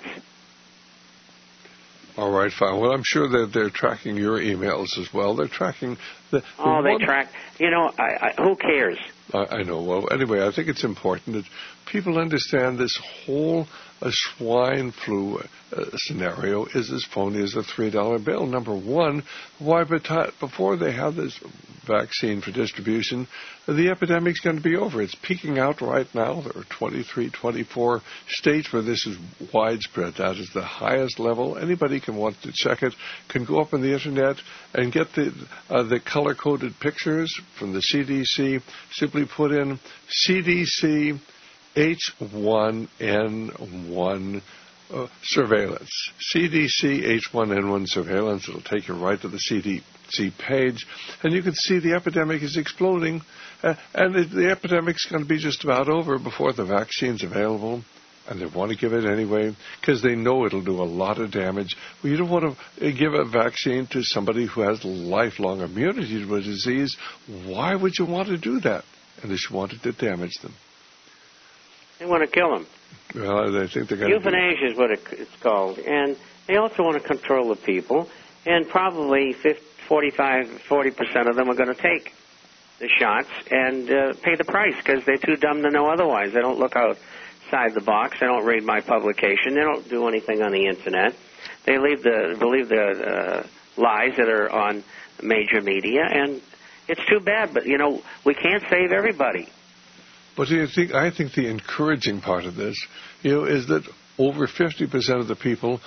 S4: All right, fine. Well, I'm sure that they're tracking your emails as well. They're tracking the. the
S22: Oh, they
S4: one-
S22: track. You know, I, I, who cares?
S4: I, I know. Well, anyway, I think it's important that people understand this whole uh, swine flu uh, scenario is as phony as a three dollar bill. Number one, why beti- before they have this vaccine for distribution, the epidemic's going to be over. It's peaking out right now. There are twenty-three, twenty-four states where this is widespread. That is the highest level. Anybody can want to check it, can go up on the internet and get the uh, the color-coded pictures from the C D C. Simply put in C D C H one N one uh, surveillance. C D C H one N one surveillance. It'll take you right to the C D C page, and you can see the epidemic is exploding, uh, and the, the epidemic's going to be just about over before the vaccine's available. And they want to give it anyway because they know it'll do a lot of damage. Well, you don't want to give a vaccine to somebody who has lifelong immunity to a disease. Why would you want to do that unless you wanted to damage them?
S22: They want to kill them.
S4: Well, I think they're going to.
S22: Euthanasia is what it, it's called, and they also want to control the people. And probably fifty, forty-five, forty percent of them are going to take the shots and uh, pay the price because they're too dumb to know otherwise. They don't look outside the box. They don't read my publication. They don't do anything on the Internet. They leave the, believe the uh, lies that are on major media, and it's too bad. But, you know, we can't save everybody.
S4: But you think, I think the encouraging part of this, you know, is that over fifty percent of the people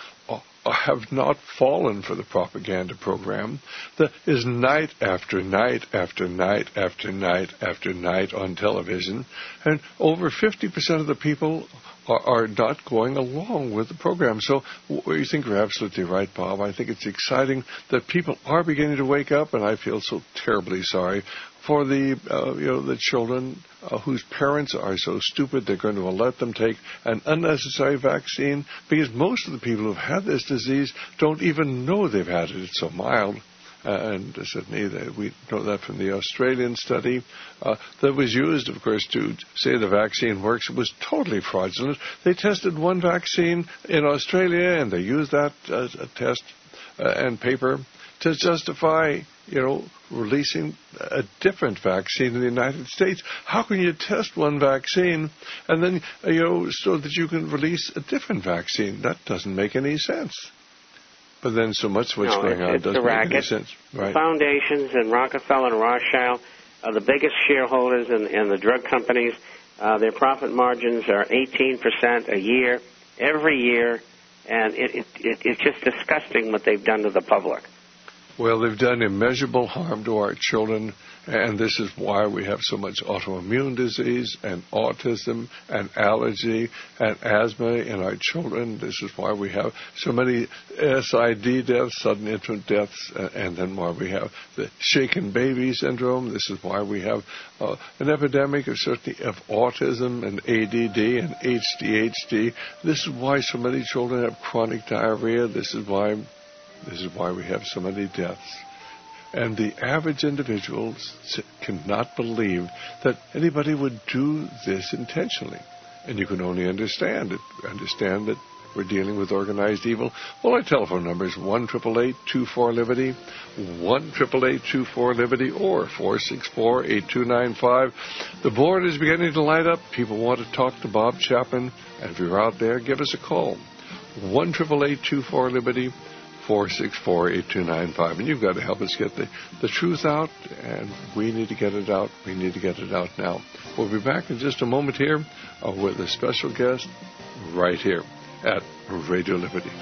S4: have not fallen for the propaganda program that is night after night after night after night after night on television. And over fifty percent of the people are, are not going along with the program. So you think you're absolutely right, Bob. I think it's exciting that people are beginning to wake up, and I feel so terribly sorry for the uh, you know the children uh, whose parents are so stupid they're going to let them take an unnecessary vaccine, because most of the people who've had this disease don't even know they've had it. It's so mild. Uh, and certainly they, we know that from the Australian study uh, that was used, of course, to say the vaccine works. It was totally fraudulent. They tested one vaccine in Australia, and they used that as a test uh, and paper to justify, you know, releasing a different vaccine in the United States. How can you test one vaccine and then, you know, so that you can release a different vaccine? That doesn't make any sense. But then so much what's
S22: no,
S4: going
S22: it's,
S4: on
S22: it's
S4: doesn't
S22: the
S4: make
S22: racket.
S4: any sense. Right.
S22: The foundations and Rockefeller and Rothschild are the biggest shareholders in, in the drug companies. Uh, their profit margins are eighteen percent a year, every year, and it, it, it, it's just disgusting what they've done to the public.
S4: Well, they've done immeasurable harm to our children, and this is why we have so much autoimmune disease and autism and allergy and asthma in our children. This is why we have so many S I D deaths, sudden infant deaths, and then why we have the shaken baby syndrome. This is why we have uh, an epidemic of certainly of autism and A D D and H D H D. This is why so many children have chronic diarrhea. This is why This is why we have so many deaths. And the average individuals cannot believe that anybody would do this intentionally. And you can only understand it, understand that we're dealing with organized evil. Well, our telephone number is one eight eight eight, two four, liberty, one eight eight eight, two four, liberty, or four six four, eight two nine five. The board is beginning to light up. People want to talk to Bob Chapman. And if you're out there, give us a call. one eight eight eight, two four, liberty, four six four, eight two nine five. And you've got to help us get the, the truth out, and we need to get it out. We need to get it out now. We'll be back in just a moment here uh, with a special guest right here at Radio Liberty.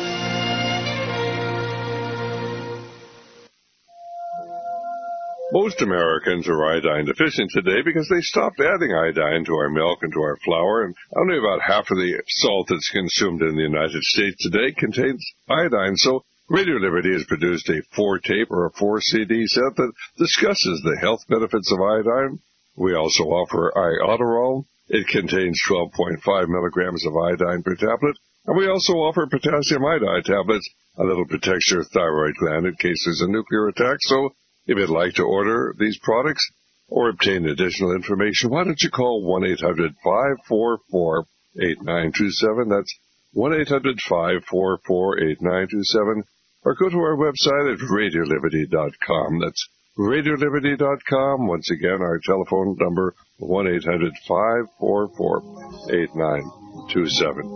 S4: Most Americans are iodine deficient today because they stopped adding iodine to our milk and to our flour, and only about half of the salt that's consumed in the United States today contains iodine. So Radio Liberty has produced a four-tape or a four-C D set that discusses the health benefits of iodine. We also offer Iodoral. It contains twelve point five milligrams of iodine per tablet. And we also offer potassium iodide tablets. A little protects your thyroid gland in case there's a nuclear attack. So if you'd like to order these products or obtain additional information, why don't you call one eight hundred, five four four, eight nine two seven. That's one eight hundred, five four four, eight nine two seven. Or go to our website at radio liberty dot com. That's radio liberty dot com. Once again, our telephone number, one eight hundred, five four four, eight nine two seven.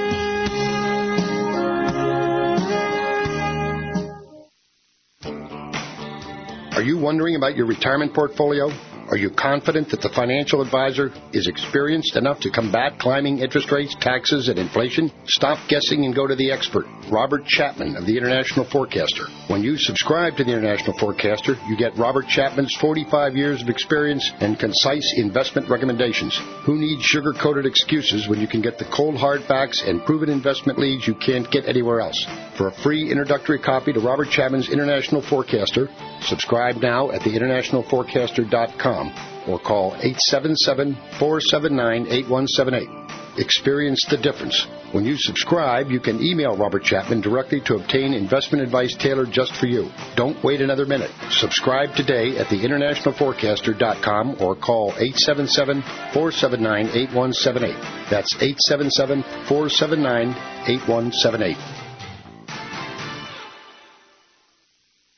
S6: Are you wondering about your retirement portfolio? Are you confident that the financial advisor is experienced enough to combat climbing interest rates, taxes, and inflation? Stop guessing and go to the expert, Robert Chapman of the International Forecaster. When you subscribe to the International Forecaster, you get Robert Chapman's forty-five years of experience and concise investment recommendations. Who needs sugar-coated excuses when you can get the cold hard facts and proven investment leads you can't get anywhere else? For a free introductory copy to Robert Chapman's International Forecaster, subscribe now at the international forecaster dot com or call eight seven seven, four seven nine, eight one seven eight. Experience the difference. When you subscribe, you can email Robert Chapman directly to obtain investment advice tailored just for you. Don't wait another minute. Subscribe today at the international forecaster dot com or call eight seven seven, four seven nine, eight one seven eight. That's eight seven seven, four seven nine, eight one seven eight.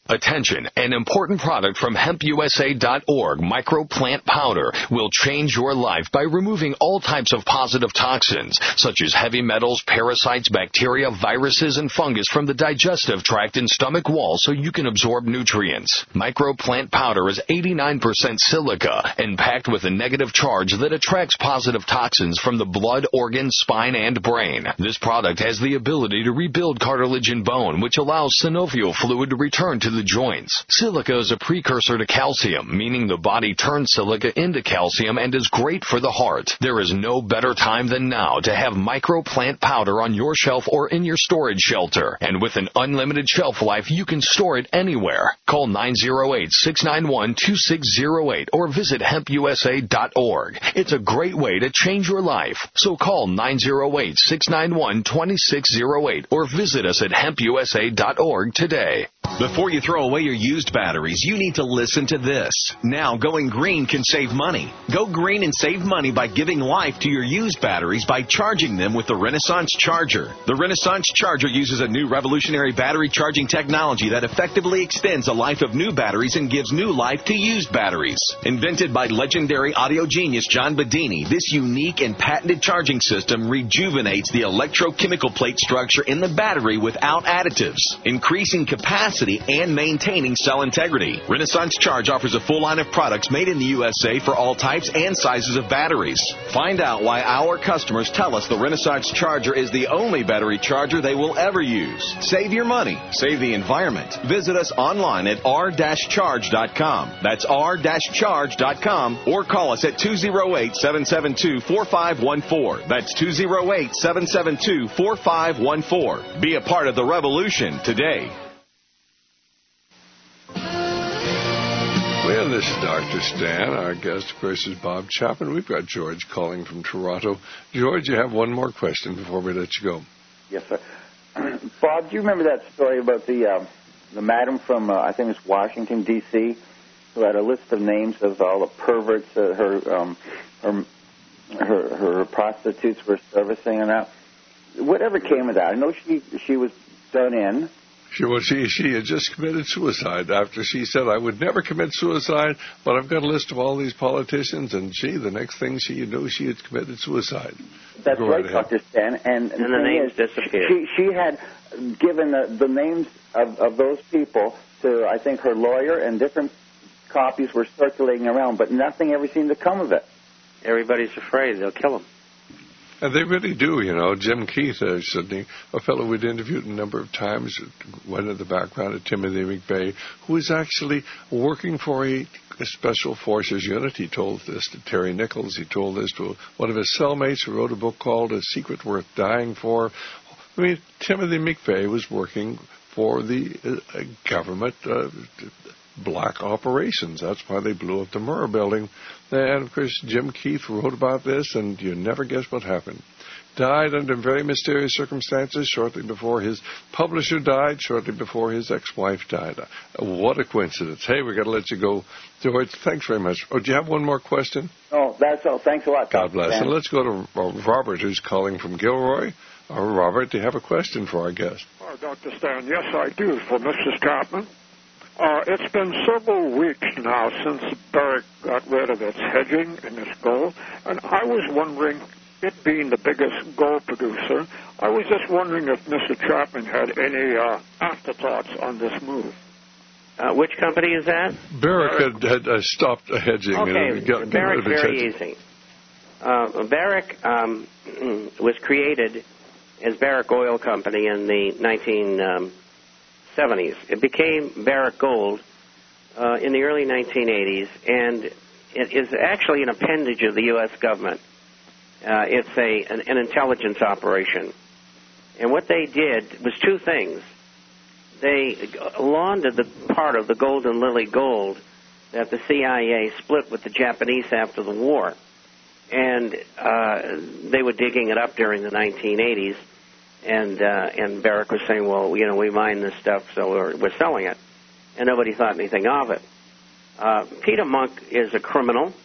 S8: Attention, an important product from hemp U S A dot org, microplant powder, will change your life by removing all types of positive toxins, such as heavy metals, parasites, bacteria, viruses, and fungus from the digestive tract and stomach wall so you can absorb nutrients. Microplant powder is eighty-nine percent silica and packed with a negative charge that attracts positive toxins from the blood, organs, spine, and brain. This product has the ability to rebuild cartilage and bone, which allows synovial fluid to return to the joints. Silica is a precursor to calcium, meaning the body turns silica into calcium and is great for the heart. There is no better time than now to have microplant powder on your shelf or in your storage shelter. And with an unlimited shelf life, you can store it anywhere. Call nine oh eight, six nine one, two six oh eight or visit hemp U S A dot org. It's a great way to change your life. So call nine oh eight, six nine one, two six oh eight or visit us at hemp U S A dot org today.
S15: Before you throw away your used batteries, you need to listen to this. Now, going green can save money. Go green and save money by giving life to your used batteries by charging them with the Renaissance Charger. The Renaissance Charger uses a new revolutionary battery charging technology that effectively extends the life of new batteries and gives new life to used batteries. Invented by legendary audio genius John Bedini, this unique and patented charging system rejuvenates the electrochemical plate structure in the battery without additives, increasing capacity and maintaining cell integrity. Renaissance Charge offers a full line of products made in the U S A for all types and sizes of batteries. Find out why our customers tell us the Renaissance Charger is the only battery charger they will ever use. Save your money. Save the environment. Visit us online at r dash charge dot com. That's r dash charge dot com or call us at two oh eight, seven seven two, four five one four. That's two oh eight, seven seven two, four five one four. Be a part of the revolution today.
S4: Well, this is Doctor Stan. Our guest, of course, is Bob Chapman. We've got George calling from Toronto. George, you have one more question before we let you go.
S10: Yes, sir. Bob, do you remember that story about the uh, the madam from, uh, I think it was Washington, D C, who had a list of names of all the perverts that her, um, her, her, her prostitutes were servicing and that? Whatever came of that? I know she, she was done in.
S4: She, well, she, she had just committed suicide after she said, I would never commit suicide, but I've got a list of all these politicians, and she, the next thing she knew, she had committed suicide.
S10: That's
S4: Go
S10: right,
S4: right
S10: Doctor Stan. And,
S22: And the names
S10: is,
S22: disappeared.
S10: She, she had given the, the names of, of those people to, I think, her lawyer, and different copies were circulating around, but nothing ever seemed to come of it.
S22: Everybody's afraid they'll kill him.
S4: And they really do, you know. Jim Keith, uh, Sydney, a fellow we'd interviewed a number of times, went in the background of Timothy McVeigh, who was actually working for a, a Special Forces unit. He told this to Terry Nichols. He told this to one of his cellmates who wrote a book called A Secret Worth Dying For. I mean, Timothy McVeigh was working for the uh, government uh, black operations. That's why they blew up the Murrah building. And, of course, Jim Keith wrote about this, and you never guess what happened. Died under very mysterious circumstances shortly before his publisher died, shortly before his ex-wife died. Uh, what a coincidence. Hey, we've got to let you go. George, thanks very much. Oh, do you have one more question?
S10: No, that's all. Thanks a lot.
S4: God bless. And let's go to uh, Robert, who's calling from Gilroy. Uh, Robert, do you have a question for our guest?
S11: Oh, Doctor Stan, yes, I do, for Missus Chapman. Uh, it's been several weeks now since Barrick got rid of its hedging in its gold, and I was wondering, it being the biggest gold producer, I was just wondering if Mister Chapman had any uh, afterthoughts on this move.
S22: Uh, which company is that?
S4: Barrick had, had uh, stopped hedging.
S22: Okay,
S4: and got,
S22: Barrick's very
S4: hedging.
S22: easy. Uh, Barrick um, was created as Barrick Oil Company in the nineteen seventies. It became Barrick Gold uh, in the early nineteen eighties, and it is actually an appendage of the U S government. Uh, it's a an, an intelligence operation. And what they did was two things. They laundered the part of the Golden Lily gold that the C I A split with the Japanese after the war. And uh, they were digging it up during the nineteen eighties. And uh, and Barrick was saying, well, you know, we mine this stuff, so we're, we're selling it. And nobody thought anything of it. Uh, Peter Monk is a criminal.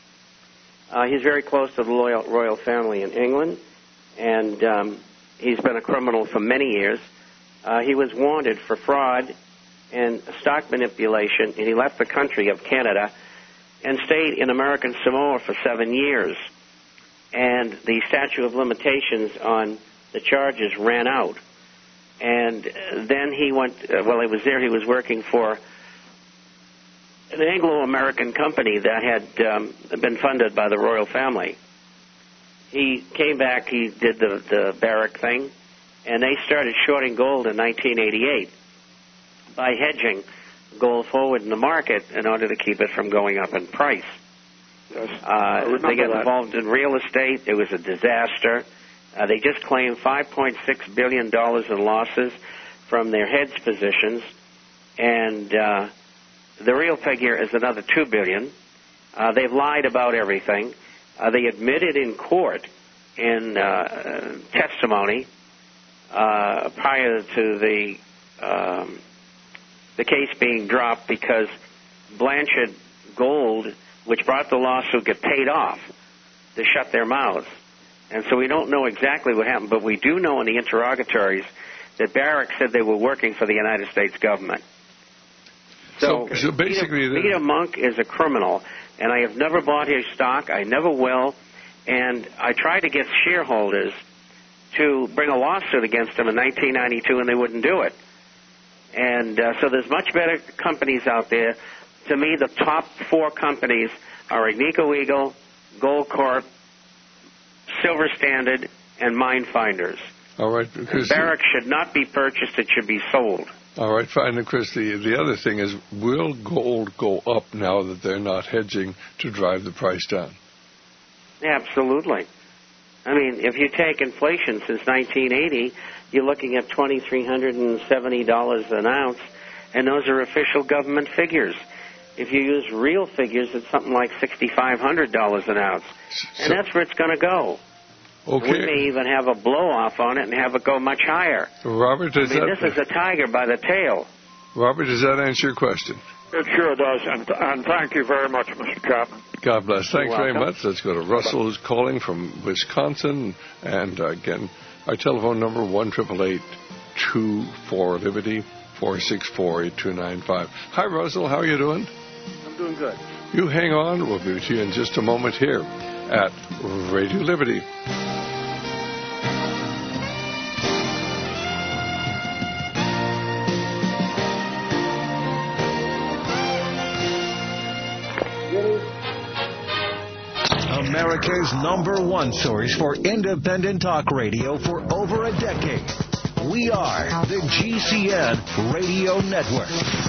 S22: Uh, he's very close to the royal, royal family in England, and um, he's been a criminal for many years. Uh, he was wanted for fraud and stock manipulation, and he left the country of Canada and stayed in American Samoa for seven years. And the statute of limitations on the charges ran out. And then he went, uh, while he was there, he was working for an Anglo-American company that had um, been funded by the royal family. He came back, he did the, the Barrick thing, and they started shorting gold in nineteen eighty-eight by hedging gold forward in the market in order to keep it from going up in price.
S11: Yes,
S22: uh, they got
S11: that.
S22: involved in real estate. It was a disaster. Uh, they just claimed five point six billion dollars in losses from their hedge positions, and uh, the real figure is another two billion dollars. Uh, they've lied about everything. Uh, they admitted in court in uh, testimony uh, prior to the um, the case being dropped because Blanchard Gold, which brought the lawsuit, get paid off to shut their mouths. And so we don't know exactly what happened, but we do know in the interrogatories that Barrick said they were working for the United States government. So,
S4: so, so basically...
S22: Peter, Peter Monk is a criminal, and I have never bought his stock. I never will. And I tried to get shareholders to bring a lawsuit against him in nineteen ninety-two, and they wouldn't do it. And uh, so there's much better companies out there. To me, the top four companies are Agnico Eagle, Gold Corp, Silver Standard, and Mine Finders.
S4: All right. Chris,
S22: Barrick should not be purchased. It should be sold.
S4: All right, fine. And Chris, the, the other thing is, will gold go up now that they're not hedging to drive the price down?
S22: Absolutely. I mean, if you take inflation since nineteen eighty, you're looking at two thousand three hundred seventy dollars an ounce, and those are official government figures. If you use real figures, it's something like six thousand five hundred dollars an ounce. And so, that's where it's going to go.
S4: Okay.
S22: We may even have a blow-off on it and have it go much higher.
S4: Robert, does
S22: I mean,
S4: that...
S22: this is a tiger by the tail.
S4: Robert, does that answer your question?
S11: It sure does, and, and thank you very much, Mister Chapman.
S4: God bless. Thanks
S22: You're
S4: very
S22: welcome.
S4: much. Let's go to Russell, who's calling from Wisconsin. And uh, again, our telephone number, one eight eight eight, two four, Liberty, four six four, eight two nine five. Hi, Russell. How are you doing?
S3: I'm doing good.
S4: You hang on. We'll be with you in just a moment here at Radio Liberty.
S9: America's number one source for independent talk radio for over a decade. We are the G C N Radio Network.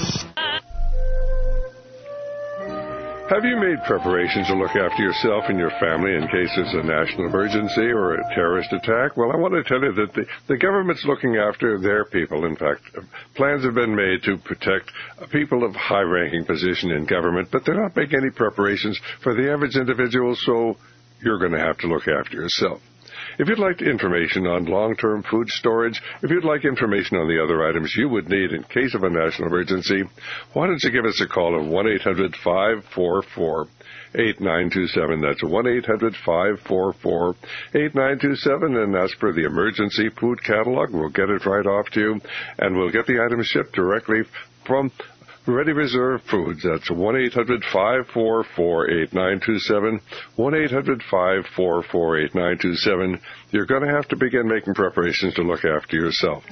S4: Have you made preparations to look after yourself and your family in case there's a national emergency or a terrorist attack? Well, I want to tell you that the, the government's looking after their people. In fact, plans have been made to protect people of high-ranking position in government, but they're not making any preparations for the average individual, so you're going to have to look after yourself. If you'd like information on long-term food storage, if you'd like information on the other items you would need in case of a national emergency, why don't you give us a call at one eight hundred, five four four, eight nine two seven. That's one eight hundred, five four four, eight nine two seven, and ask for the emergency food catalog. We'll get it right off to you, and we'll get the items shipped directly from Ready Reserve Foods. That's one eight hundred, five four four, eight nine two seven, one eight hundred, five four four, eight nine two seven. You're going to have to begin making preparations to look after yourself.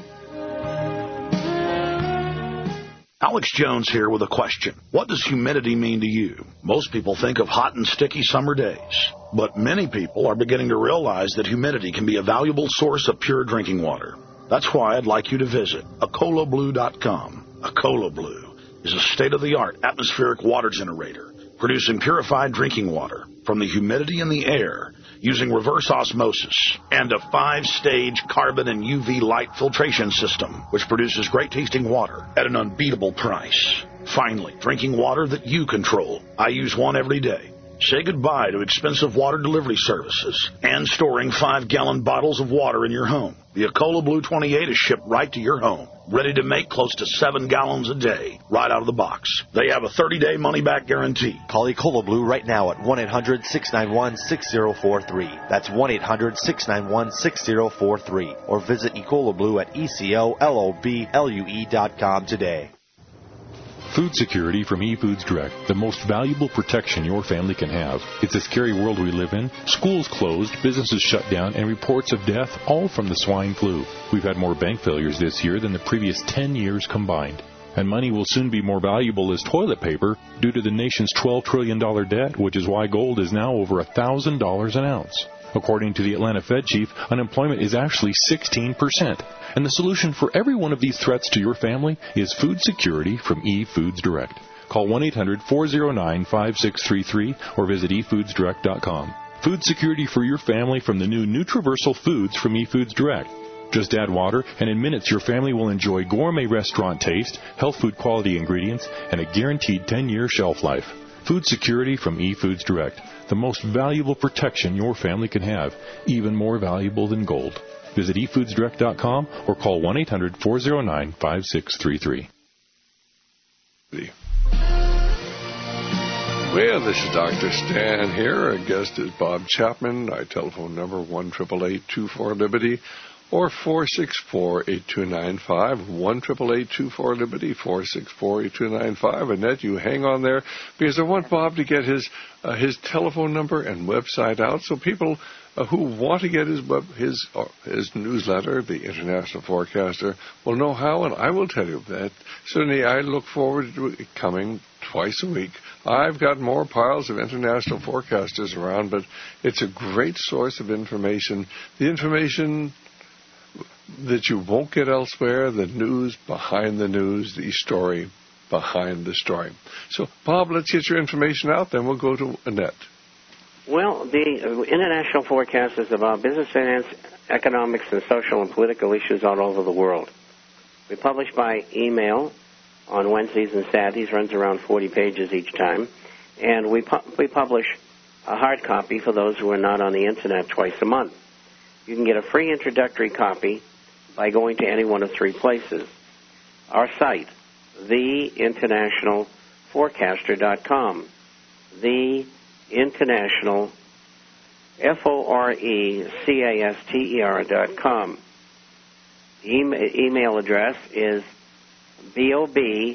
S21: Alex Jones here with a question. What does humidity mean to you? Most people think of hot and sticky summer days, but many people are beginning to realize that humidity can be a valuable source of pure drinking water. That's why I'd like you to visit Acola Blue dot com. Acola Blue is a state-of-the-art atmospheric water generator producing purified drinking water from the humidity in the air using reverse osmosis and a five-stage carbon and U V light filtration system, which produces great-tasting water at an unbeatable price. Finally, drinking water that you control. I use one every day. Say goodbye to expensive water delivery services and storing five-gallon bottles of water in your home. The Acola Blue twenty-eight is shipped right to your home, ready to make close to seven gallons a day, right out of the box. They have a thirty-day money-back guarantee.
S12: Call Acola Blue right now at one eight hundred, six nine one, six zero four three. That's one eight hundred, six nine one, six zero four three. Or visit Ecola Blue at E C O L O B L U E dot com today.
S3: Food security from eFoods Direct, the most valuable protection your family can have. It's a scary world we live in. Schools closed, businesses shut down, and reports of death, all from the swine flu. We've had more bank failures this year than the previous ten years combined. And money will soon be more valuable as toilet paper due to the nation's twelve trillion dollars debt, which is why gold is now over one thousand dollars an ounce. According to the Atlanta Fed chief, unemployment is actually sixteen percent. And the solution for every one of these threats to your family is food security from eFoods Direct. Call one eight hundred four oh nine five six three three or visit e foods direct dot com. Food security for your family from the new Nutriversal Foods from eFoods Direct. Just add water, and in minutes your family will enjoy gourmet restaurant taste, health food quality ingredients, and a guaranteed ten-year shelf life. Food security from eFoods Direct, the most valuable protection your family can have, even more valuable than gold. Visit e foods direct dot com or call one eight hundred four oh nine five six three three.
S4: Well, this is Doctor Stan here. Our guest is Bob Chapman. Our telephone number one eight eight eight, two four, Liberty or four six four, eight two nine five, one eight eight eight, two four, Liberty, four six four, eight two nine five. Annette, you hang on there because I want Bob to get his uh, his telephone number and website out so people uh, who want to get his web, his uh, his newsletter, the International Forecaster, will know how, and I will tell you that. Certainly, I look forward to it coming twice a week. I've got more piles of international forecasters around, but it's a great source of information. The information that you won't get elsewhere, the news behind the news, the story behind the story. So, Bob, let's get your information out, then we'll go to Annette.
S22: Well, the International Forecast is about business, finance, economics, and social and political issues all over the world. We publish by email on Wednesdays and Saturdays, runs around forty pages each time, and we pu- we publish a hard copy for those who are not on the Internet twice a month. You can get a free introductory copy by going to any one of three places. Our site, the international forecaster dot com, the International, F O R E C A S T E R dot com. E- email address is bob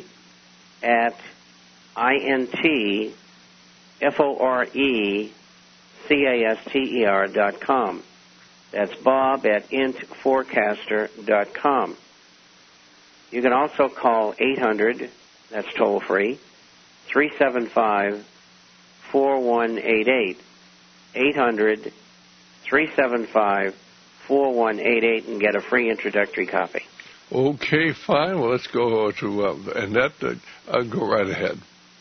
S22: at int, F O R E C A S T E R dot com. That's Bob at int forecaster dot com. You can also call eight hundred, that's toll free, three seven five, four one eight eight, eight hundred, three seven five, four one eight eight, and get a free introductory copy.
S4: Okay, fine. Well, let's go to uh, Annette. Uh, uh, go right ahead.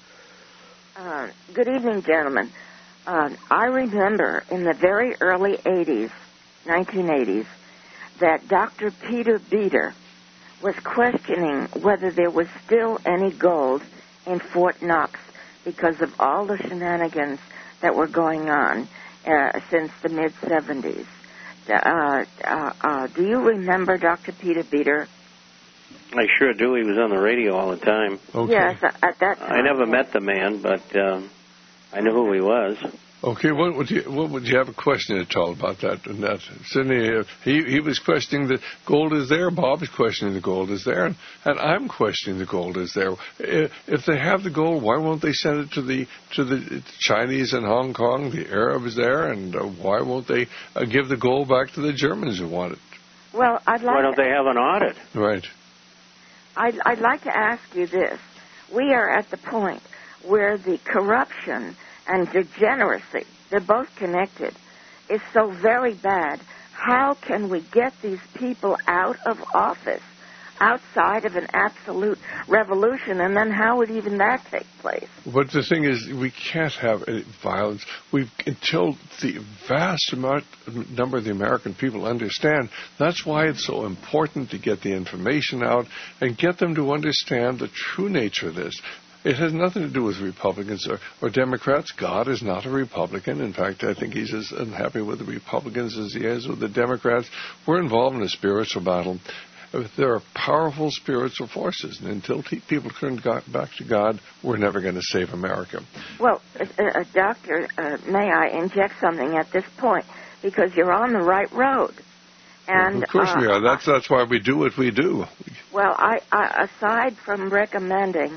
S13: Uh, good evening, gentlemen. Uh, I remember in the very early eighties, nineteen eighties, that Doctor Peter Beater was questioning whether there was still any gold in Fort Knox because of all the shenanigans that were going on uh, since the mid-seventies. Uh, uh, uh, do you remember Doctor Peter Beater?
S22: I sure do. He was on the radio all the time.
S4: Okay.
S13: Yes, at that time.
S22: I never met the man, but um, I knew who he was.
S4: Okay, what would you what would you have a question at all about that? And that Sidney, uh, he he was questioning that gold is there. Bob is questioning the gold is there, and, and I'm questioning the gold is there. If they have the gold, why won't they send it to the to the Chinese in Hong Kong, the Arabs there, and uh, why won't they uh, give the gold back to the Germans who want it?
S13: Well, I'd like.
S22: Why don't
S13: to,
S22: they have an audit?
S4: Right.
S13: I'd I'd like to ask you this: we are at the point where the corruption and degeneracy, they're both connected, is so very bad. How can we get these people out of office outside of an absolute revolution, and then how would even that take place?
S4: But the thing is, we can't have any violence. We've, until the vast amount, number of the American people understand, that's why it's so important to get the information out and get them to understand the true nature of this. It has nothing to do with Republicans or, or Democrats. God is not a Republican. In fact, I think he's as unhappy with the Republicans as he is with the Democrats. We're involved in a spiritual battle. There are powerful spiritual forces, and until t- people turn back to God, we're never going to save America.
S13: Well, uh, uh, Doctor, uh, may I inject something at this point? Because you're on the right road. And
S4: well, of course
S13: uh,
S4: we are. That's, that's why we do what we do.
S13: Well, I, I aside from recommending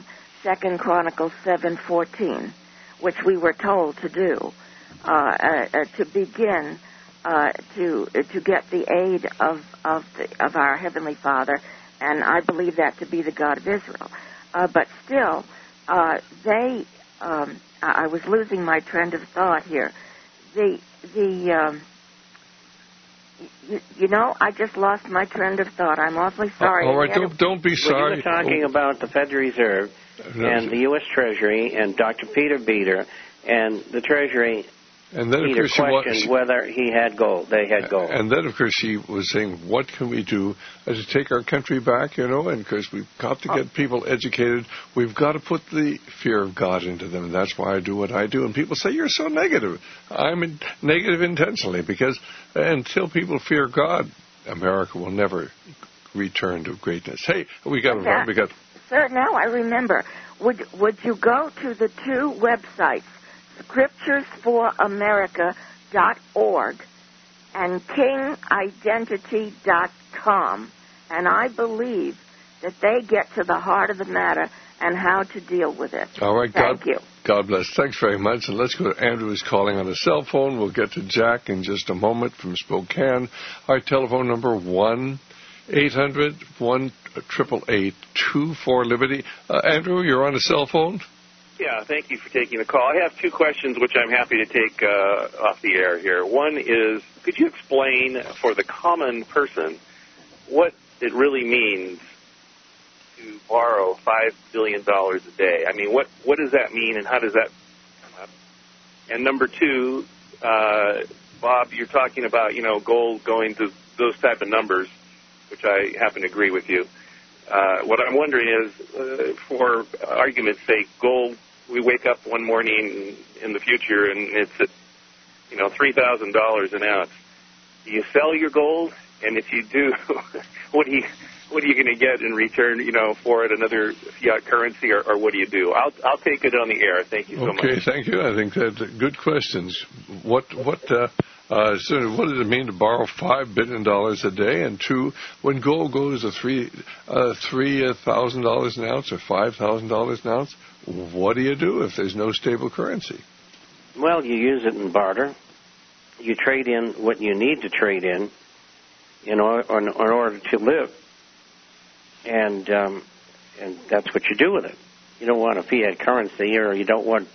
S13: Second Chronicles seven fourteen, which we were told to do, uh, uh, uh, to begin uh, to uh, to get the aid of of, the, of our Heavenly Father, and I believe that to be the God of Israel. Uh, but still, uh, they, um, I was losing my trend of thought here. The the um, You, you know, I just lost my trend of thought. I'm awfully sorry.
S4: Uh, all right, don't, don't be sorry.
S22: Well, you were talking oh. about the Federal Reserve
S4: no,
S22: and the U S Treasury and Doctor Peter Beater, and the Treasury
S4: and then,
S22: Peter
S4: of course,
S22: questioned
S4: she,
S22: whether he had gold. They had gold.
S4: And then, of course, she was saying, what can we do uh, to take our country back, you know, and because we've got to get people educated. We've got to put the fear of God into them, and that's why I do what I do. And people say, you're so negative. I'm in negative intentionally, because until people fear God, America will never return to greatness. Hey, we got...
S13: That,
S4: we got.
S13: Sir, now I remember. Would, would you go to the two websites, scriptures for america dot org and king identity dot com, and I believe that they get to the heart of the matter and how to deal with it.
S4: All right,
S13: Thank
S4: God,
S13: you.
S4: God bless. Thanks very much. And let's go to Andrew, who's calling on a cell phone. We'll get to Jack in just a moment from Spokane. Our telephone number, one eight hundred one eight eight eight two four Liberty. Uh, Andrew, you're on a cell phone?
S14: Yeah, thank you for taking the call. I have two questions which I'm happy to take uh, off the air here. One is, could you explain for the common person what it really means to borrow five billion dollars a day? I mean, what, what does that mean, and how does that come up? And number two, uh, Bob, you're talking about, you know, gold going to those type of numbers, which I happen to agree with you. Uh, what I'm wondering is, uh, for argument's sake, gold, we wake up one morning in the future and it's at, you know, three thousand dollars an ounce. Do you sell your gold? And if you do, what do you, what are you going to get in return, you know, for it, another fiat currency, or, or what do you do? I'll, I'll take it on the air. Thank you so much.
S4: Okay, thank you. I think that's good questions. What, what, uh, Uh, so what does it mean to borrow five billion dollars a day? And two, when gold goes to three uh, three thousand dollars an ounce or five thousand dollars an ounce, what do you do if there's no stable currency?
S22: Well, you use it in barter. You trade in what you need to trade in in order, in order to live, and um, and that's what you do with it. You don't want a fiat currency, or you don't want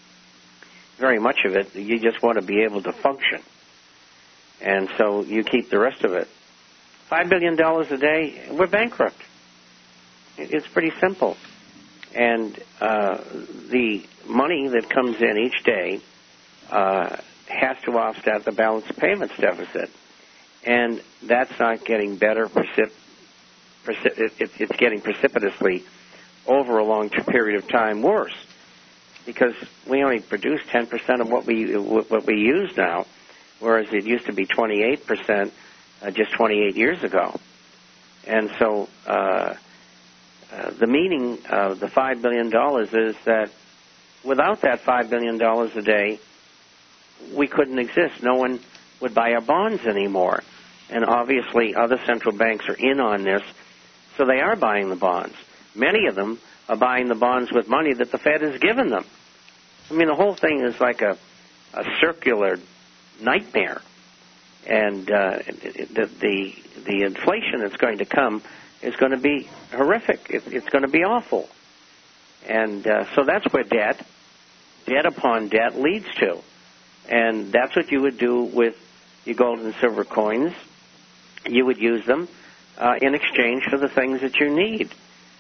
S22: very much of it. You just want to be able to function. And so you keep the rest of it. Five billion dollars a day, we're bankrupt. It's pretty simple. And uh, the money that comes in each day uh, has to offset the balance of payments deficit. And that's not getting better. Precip- precip- it, it's getting precipitously, over a long period of time, worse. Because we only produce ten percent of what we what we use now, whereas it used to be twenty-eight percent uh, just twenty-eight years ago. And so uh, uh, the meaning of the five billion dollars is that without that five billion dollars a day, we couldn't exist. No one would buy our bonds anymore. And obviously other central banks are in on this, so they are buying the bonds. Many of them are buying the bonds with money that the Fed has given them. I mean, the whole thing is like a, a circular nightmare. And uh, the, the the inflation that's going to come is going to be horrific. It, it's going to be awful. And uh, so that's where debt, debt upon debt leads to. And that's what you would do with your gold and silver coins. You would use them uh, in exchange for the things that you need.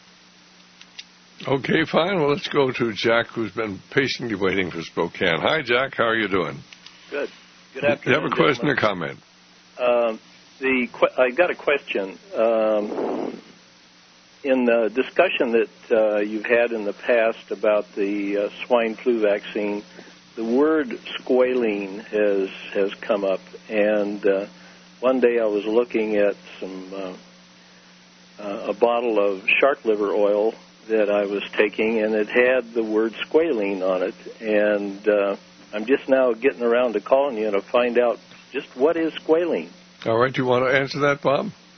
S4: Okay, fine. Well, let's go to Jack, who's been patiently waiting for Spokane. Hi, Jack. How are you doing?
S16: Good. Good afternoon.
S4: You have a question
S16: gentlemen.
S4: or comment?
S16: Um, the I got a question. Um, in the discussion that uh, you've had in the past about the uh, swine flu vaccine, the word squalene has has come up. And uh, one day I was looking at some uh, uh, a bottle of shark liver oil that I was taking, and it had the word squalene on it. And uh, I'm just now getting around to calling you to find out just what is squalene.
S4: All right. Do you want to answer that, Bob?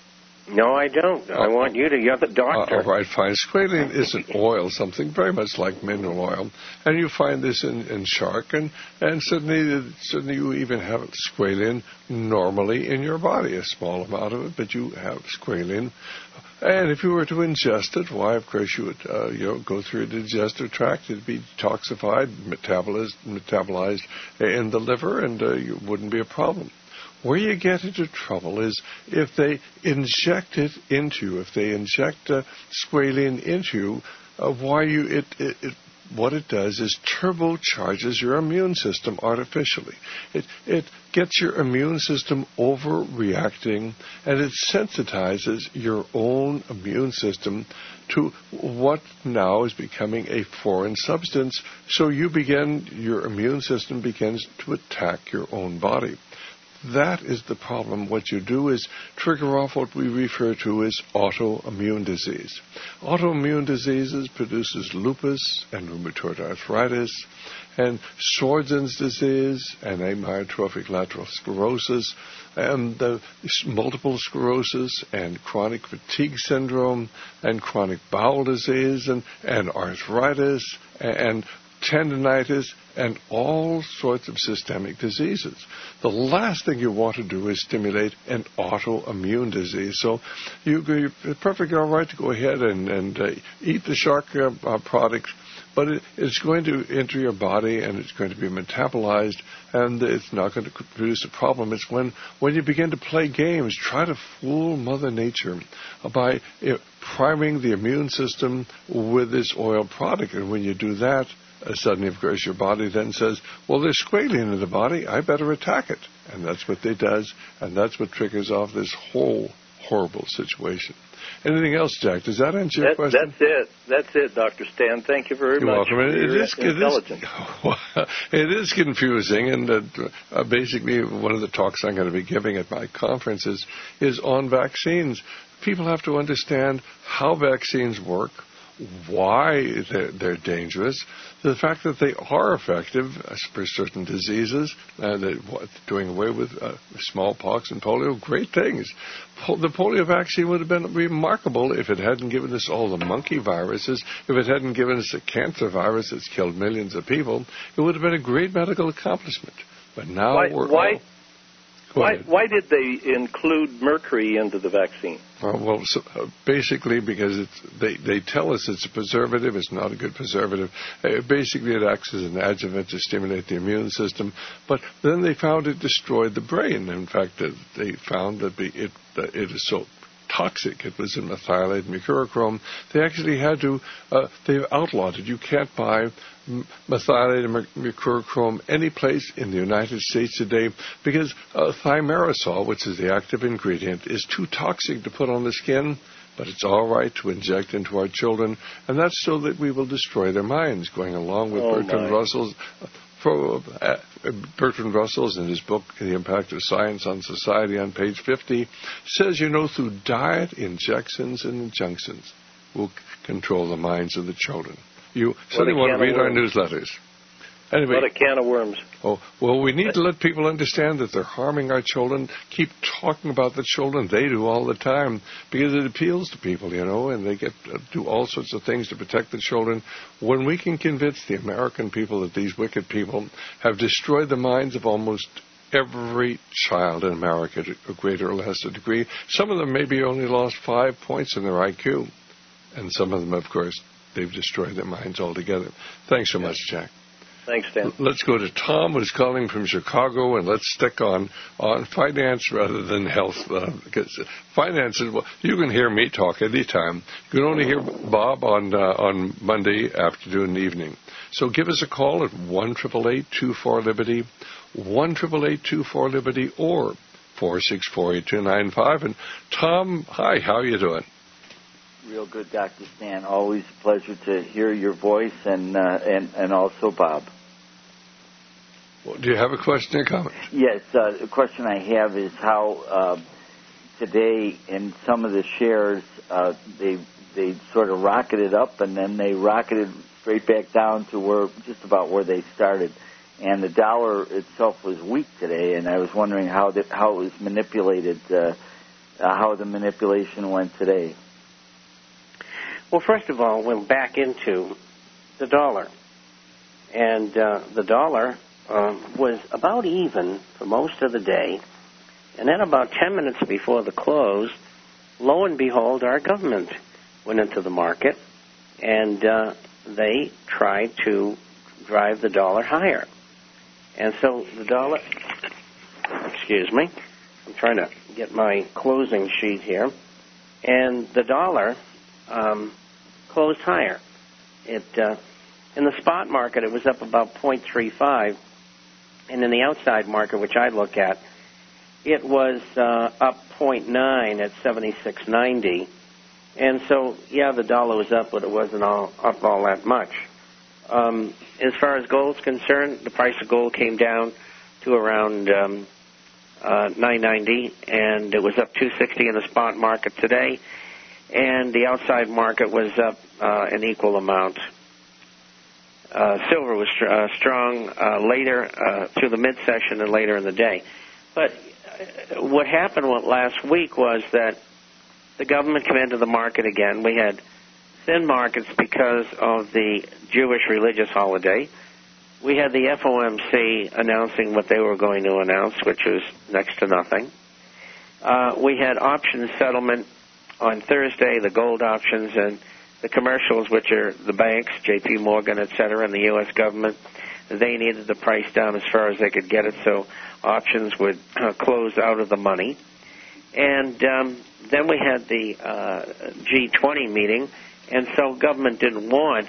S17: No, I don't. I want you to. You're the doctor.
S4: Uh, all right, fine. Squalene is an oil, something very much like mineral oil, and you find this in, in shark, and, and suddenly, suddenly you even have squalene normally in your body, a small amount of it, but you have squalene. And if you were to ingest it, why, of course, you would uh, you know, go through the digestive tract. It'd be detoxified, metabolized, metabolized in the liver, and uh, it wouldn't be a problem. Where you get into trouble is if they inject it into you, if they inject uh, squalene into you, uh, why you it, it, it what it does is turbocharges your immune system artificially. It it gets your immune system overreacting, and it sensitizes your own immune system to what now is becoming a foreign substance. So you begin, your immune system begins to attack your own body. That is the problem. What you do is trigger off what we refer to as autoimmune disease. Autoimmune diseases produces lupus and rheumatoid arthritis and Sjögren's disease and amyotrophic lateral sclerosis and the multiple sclerosis and chronic fatigue syndrome and chronic bowel disease and, and arthritis and tendinitis, and all sorts of systemic diseases. The last thing you want to do is stimulate an autoimmune disease. So you, you're perfectly all right to go ahead and, and uh, eat the shark uh, uh, products, but it, it's going to enter your body and it's going to be metabolized, and it's not going to produce a problem. It's when, when you begin to play games, try to fool Mother Nature by uh, priming the immune system with this oil product. And when you do that, Uh, suddenly, of course, your body then says, well, there's squalene in the body, I better attack it. And that's what it does, and that's what triggers off this whole horrible situation. Anything else, Jack? Does that answer your
S16: that,
S4: question?
S16: That's it. That's it, Doctor Stan. Thank you very
S4: You're
S16: much
S4: welcome.
S16: for
S4: It,
S16: your
S4: it, is,
S16: intelligence.
S4: it, is, it is confusing, and uh, uh, basically one of the talks I'm going to be giving at my conference is, is on vaccines. People have to understand how vaccines work, why they're, they're dangerous, the fact that they are effective for certain diseases, and that doing away with uh, smallpox and polio, great things. Po- the polio vaccine would have been remarkable if it hadn't given us all the monkey viruses, if it hadn't given us a cancer virus that's killed millions of people. It would have been a great medical accomplishment. But now
S16: why,
S4: we're
S16: why,
S4: all...
S16: Why, why did they include mercury into the vaccine?
S4: Uh, well, so, uh, basically because it's, they, they tell us it's a preservative. It's not a good preservative. Uh, basically, it acts as an adjuvant to stimulate the immune system. But then they found it destroyed the brain. In fact, uh, they found that the, it, uh, it is so toxic. It was in methylated mercurochrome. They actually had to, uh, they've outlawed it. You can't buy methylated mercurochrome any place in the United States today because uh, thimerosal, which is the active ingredient, is too toxic to put on the skin, but it's all right to inject into our children, and that's so that we will destroy their minds, going along with
S16: oh
S4: Bertrand
S16: my.
S4: Russell's For, uh, Bertrand Russell's in his book, The Impact of Science on Society, on page fifty, says, you know, through diet, injections, and injunctions, we'll c- control the minds of the children. You certainly want to read our newsletters. Anyway,
S16: what a can of worms.
S4: Oh, well, we need to let people understand that they're harming our children. Keep talking about the children. They do all the time because it appeals to people, you know, and they get uh, do all sorts of things to protect the children. When we can convince the American people that these wicked people have destroyed the minds of almost every child in America to a greater or lesser degree, some of them maybe only lost five points in their I Q, and some of them, of course, they've destroyed their minds altogether. Thanks so much, Jack.
S16: Thanks, Dan.
S4: Let's go to Tom, who's calling from Chicago, and let's stick on, on finance rather than health. Uh, because finance is, well, you can hear me talk anytime. You can only hear Bob on uh, on Monday afternoon and evening. So give us a call at one eight eight eight, two four, Liberty, one eight eight eight, two four, Liberty, or four six four, eight two nine five. And Tom, hi, how are you doing?
S18: Real good, Doctor Stan. Always a pleasure to hear your voice, and uh, and and also Bob.
S4: Well, do you have a question or comment?
S18: Yes, uh, the question I have is how uh, today in some of the shares uh, they they sort of rocketed up and then they rocketed straight back down to where just about where they started, and the dollar itself was weak today, and I was wondering how that how it was manipulated. Uh,
S10: uh, how the manipulation went today.
S22: Well, first of all, we're back into the dollar. And uh, the dollar uh, was about even for most of the day. And then about ten minutes before the close, lo and behold, our government went into the market, and uh, they tried to drive the dollar higher. And so the dollar, excuse me, I'm trying to get my closing sheet here, and the dollar um, closed higher. It uh, in the spot market, it was up about zero point three five, and in the outside market, which I look at, it was uh, up zero point nine at seventy-six ninety. And so, yeah, the dollar was up, but it wasn't all up all that much. Um, as far as gold's concerned, the price of gold came down to around um, uh, nine ninety, and it was up two sixty in the spot market today. And the outside market was up uh, an equal amount. Uh, silver was str- uh, strong uh, later uh, through the mid-session and later in the day. But uh, what happened last week was that the government came into the market again. We had thin markets because of the Jewish religious holiday. We had the F O M C announcing what they were going to announce, which was next to nothing. Uh, we had options settlement on Thursday, the gold options, and the commercials, which are the banks, J P Morgan, et cetera, and the U S government. They needed the price down as far as they could get it, so options would uh, close out of the money. And um, then we had the uh, G twenty meeting, and so government didn't want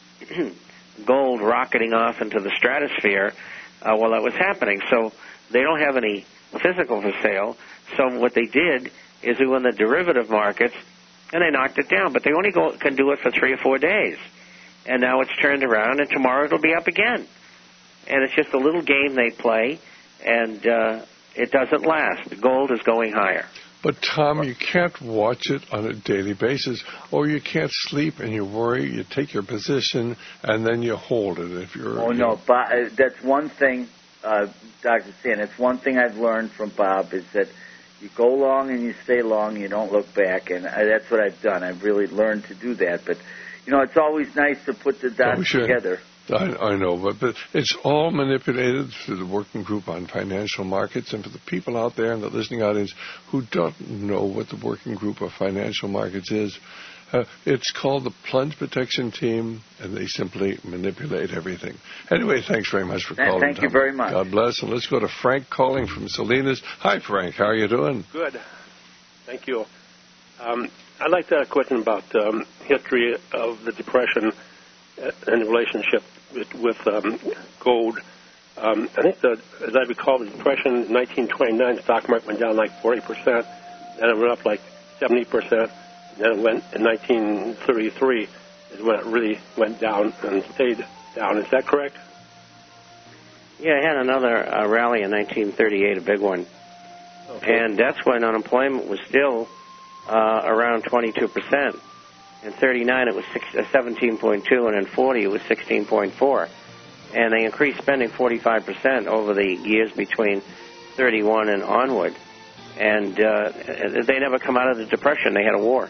S22: gold rocketing off into the stratosphere uh, while that was happening. So they don't have any physical for sale. So what they did is they went in the derivative markets, and they knocked it down. But they only go, can do it for three or four days. And now it's turned around, and tomorrow it'll be up again. And it's just a little game they play, and uh, it doesn't last. The gold is going higher.
S4: But, Tom, you can't watch it on a daily basis, or you can't sleep and you worry. You take your position, and then you hold it. If you're,
S10: oh,
S4: you
S10: no,
S4: know.
S10: Bob, that's one thing, uh, Doctor Stan, it's one thing I've learned from Bob is that you go long and you stay long, you don't look back, and I, that's what I've done. I've really learned to do that. But, you know, it's always nice to put the dots
S4: oh, sure.
S10: together.
S4: I, I know, but, but it's all manipulated through the working group on financial markets. And for the people out there in the listening audience who don't know what the working group of financial markets is, uh, it's called the Plunge Protection Team, and they simply manipulate everything. Anyway, thanks very much for calling.
S10: Thank you
S4: Tom.
S10: very much.
S4: God bless. And let's go to Frank calling from Salinas. Hi, Frank. How are you doing?
S5: Good. Thank you. Um, I'd like to ask a question about um, history of the Depression and the relationship with, with um, gold. Um, I think, the, as I recall, the Depression in nineteen twenty-nine, the stock market went down like forty percent, then it went up like seventy percent, then it went in nineteen thirty-three is when it really went down and stayed down. Is that correct?
S22: Yeah, I had another uh, rally in nineteen thirty-eight, a big one. Okay. And that's when unemployment was still uh, around twenty-two percent. In thirty-nine, it was six, uh, seventeen point two, and in forty, it was sixteen point four. And they increased spending forty-five percent over the years between thirty-one and onward. And uh, they never come out of the Depression. They had a war.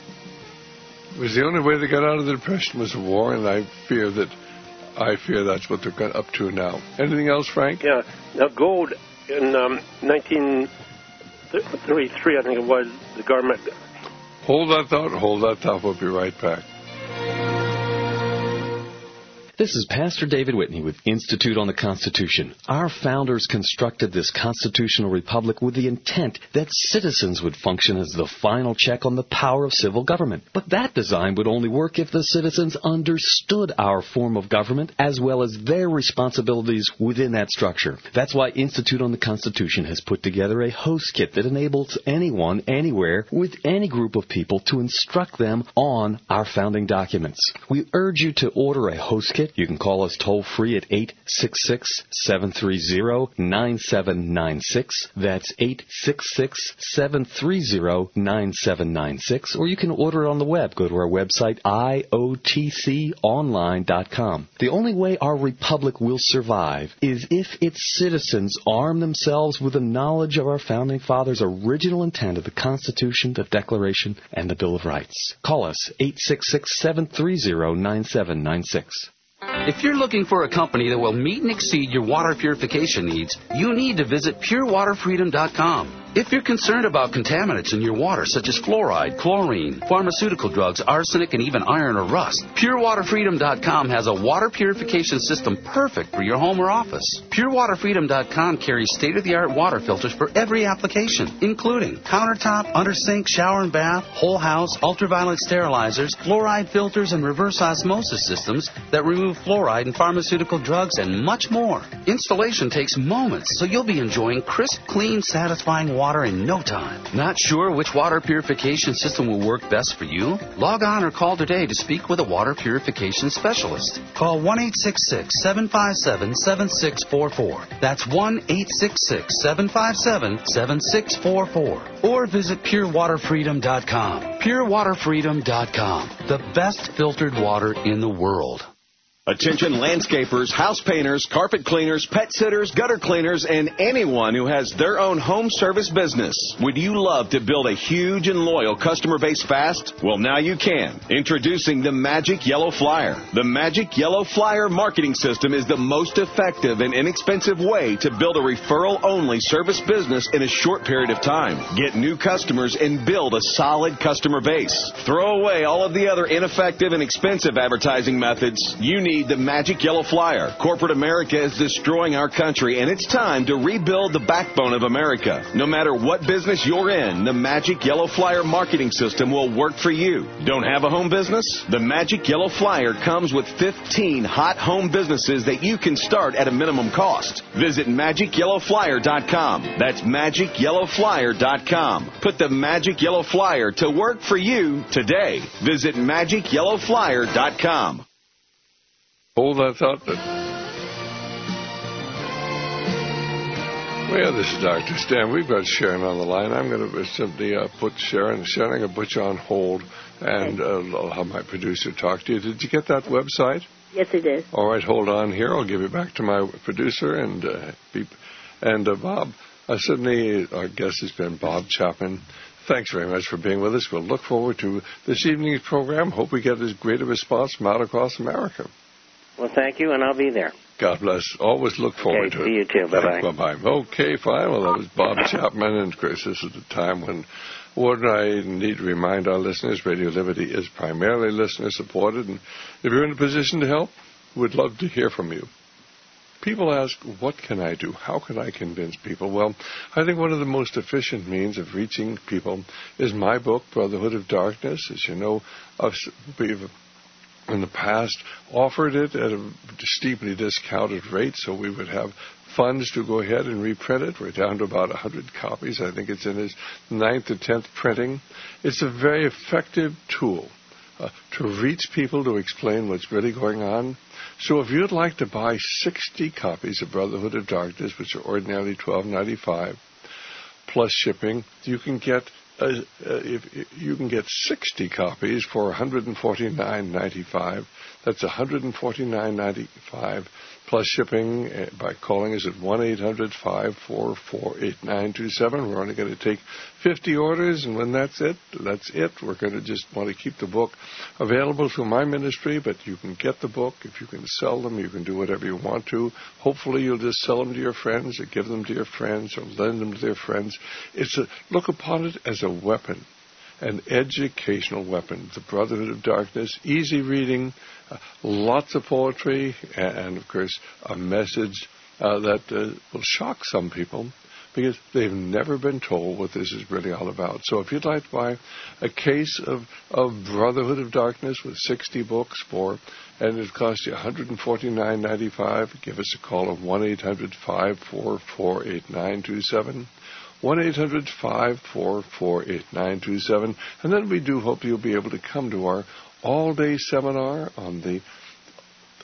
S4: It was the only way they got out of the Depression was a war, and I fear that I fear that's what they're up to now. Anything else, Frank?
S5: Yeah. Now, gold in um, nineteen thirty-three, I think it was, the government...
S4: Hold that thought, hold that thought. We'll be right back.
S7: This is Pastor David Whitney with Institute on the Constitution. Our founders constructed this constitutional republic with the intent that citizens would function as the final check on the power of civil government. But that design would only work if the citizens understood our form of government as well as their responsibilities within that structure. That's why Institute on the Constitution has put together a host kit that enables anyone, anywhere, with any group of people to instruct them on our founding documents. We urge you to order a host kit it, you can call us toll-free at eight six six, seven three zero, nine seven nine six. That's eight six six, seven three zero, nine seven nine six. Or you can order it on the web. Go to our website, I O T C online dot com. The only way our republic will survive is if its citizens arm themselves with the knowledge of our Founding Fathers' original intent of the Constitution, the Declaration, and the Bill of Rights. Call us, eight six six, seven three zero, nine seven nine six.
S1: If you're looking for a company that will meet and exceed your water purification needs, you need to visit pure water freedom dot com. If you're concerned about contaminants in your water, such as fluoride, chlorine, pharmaceutical drugs, arsenic, and even iron or rust, pure water freedom dot com has a water purification system perfect for your home or office. pure water freedom dot com carries state-of-the-art water filters for every application, including countertop, under sink, shower and bath, whole house, ultraviolet sterilizers, fluoride filters, and reverse osmosis systems that remove fluoride and pharmaceutical drugs, and much more. Installation takes moments, so you'll be enjoying crisp, clean, satisfying water water in no time. Not sure which water purification system will work best for you? Log on or call today to speak with a water purification specialist. Call one eight six six, seven five seven, seven six four four. That's one eight six six, seven five seven, seven six four four. Or visit pure water freedom dot com. pure water freedom dot com. The best filtered water in the world.
S2: Attention landscapers, house painters, carpet cleaners, pet sitters, gutter cleaners, and anyone who has their own home service business. Would you love to build a huge and loyal customer base fast? Well, now you can. Introducing the Magic Yellow Flyer. The Magic Yellow Flyer marketing system is the most effective and inexpensive way to build a referral-only service business in a short period of time. Get new customers and build a solid customer base. Throw away all of the other ineffective and expensive advertising methods. You need the Magic Yellow Flyer. Corporate America is destroying our country, and it's time to rebuild the backbone of America. No matter what business you're in, the Magic Yellow Flyer marketing system will work for you. Don't have a home business? The Magic Yellow Flyer comes with fifteen hot home businesses that you can start at a minimum cost. Visit magic yellow flyer dot com. That's magic yellow flyer dot com. Put the Magic Yellow Flyer to work for you today. Visit magic yellow flyer dot com.
S4: Hold that thought. That... Well, this is Doctor Stan. We've got Sharon on the line. I'm going to simply uh, put Sharon. Sharon, I'm going to put you on hold, and uh, I'll have my producer talk to you. Did you get that website?
S19: Yes, it is.
S4: All right, hold on here. I'll give it back to my producer and uh, beep. and uh, Bob. Uh, Sydney, our guest has been Bob Chapman. Thanks very much for being with us. We'll look forward to this evening's program. Hope we get as great a response from out across America.
S17: Well, thank you, and I'll be there.
S4: God bless. Always look forward
S17: okay,
S4: to
S17: see
S4: it.
S17: See you, too. Bye-bye.
S4: Bye-bye. Okay, fine. Well, that was Bob Chapman, and, of course, this is the time when what I need to remind our listeners, Radio Liberty is primarily listener-supported, and if you're in a position to help, we'd love to hear from you. People ask, what can I do? How can I convince people? Well, I think one of the most efficient means of reaching people is my book, Brotherhood of Darkness. As you know, we've in the past offered it at a steeply discounted rate, so we would have funds to go ahead and reprint it. We're down to about one hundred copies. I think it's in its ninth or tenth printing. It's a very effective tool uh, to reach people, to explain what's really going on. So if you'd like to buy sixty copies of Brotherhood of Darkness, which are ordinarily twelve ninety-five plus shipping, you can get Uh, uh, if, if you can get sixty copies for one hundred forty-nine ninety-five. That's one hundred forty-nine ninety-five plus shipping uh, by calling us at one eight hundred, five four four, eight nine two seven. We're only going to take fifty orders, and when that's it, that's it. We're going to just want to keep the book available through my ministry, but you can get the book. If you can sell them, you can do whatever you want to. Hopefully you'll just sell them to your friends or give them to your friends or lend them to their friends. It's a, look upon it as a weapon, an educational weapon. The Brotherhood of Darkness, easy reading, uh, lots of poetry, and, and, of course, a message uh, that uh, will shock some people because they've never been told what this is really all about. So if you'd like to buy a case of, of Brotherhood of Darkness with sixty books for, and it costs you one hundred forty-nine ninety-five, give us a call of one eight hundred, five four four, eight nine two seven. one eight hundred, five four four, eight nine two seven. And then we do hope you'll be able to come to our all-day seminar on the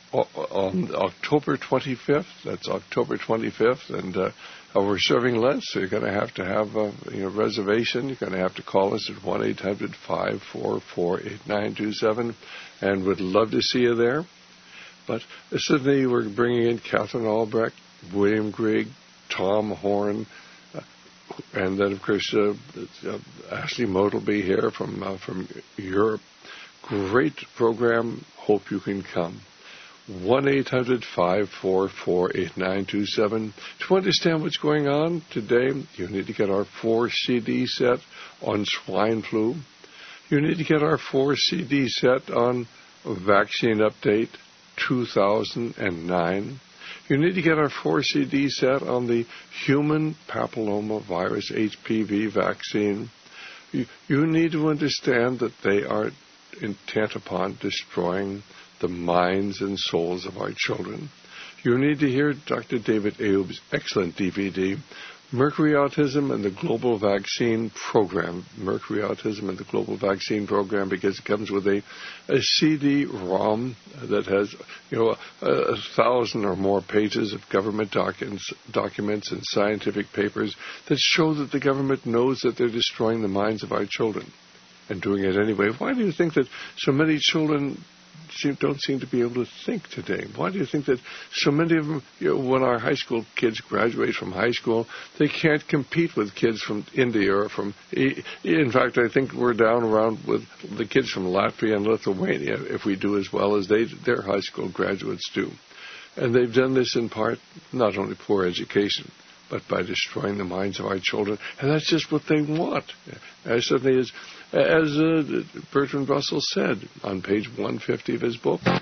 S4: on October twenty-fifth. That's October twenty-fifth, and uh, we're serving Lent, so you're going to have to have a you know, reservation. You're going to have to call us at one eight hundred five four four eight nine two seven, and we'd love to see you there. But certainly we're bringing in Catherine Albrecht, William Grigg, Tom Horn, uh, and then, of course, uh, uh, Ashley Mote will be here from, uh, from Europe. Great program. Hope you can come. one eight hundred five four four eight nine two seven. To understand what's going on today, you need to get our four C D set on swine flu. You need to get our four C D set on vaccine update two thousand nine. You need to get our four C D set on the human papillomavirus H P V vaccine. You, you need to understand that they are intent upon destroying the minds and souls of our children. You need to hear Doctor David Ayoub's excellent D V D, Mercury Autism and the Global Vaccine Program. Mercury Autism and the Global Vaccine Program, because it comes with a, a C D ROM that has, you know, a, a thousand or more pages of government documents, documents and scientific papers that show that the government knows that they're destroying the minds of our children and doing it anyway. Why do you think that so many children seem, don't seem to be able to think today? Why do you think that so many of them, you know, when our high school kids graduate from high school, they can't compete with kids from India or from, in fact, I think we're down around with the kids from Latvia and Lithuania if we do as well as they, their high school graduates do. And they've done this in part, not only poor education, but by destroying the minds of our children. And that's just what they want. As certainly as, as uh, Bertrand Russell said on page one fifty of his book,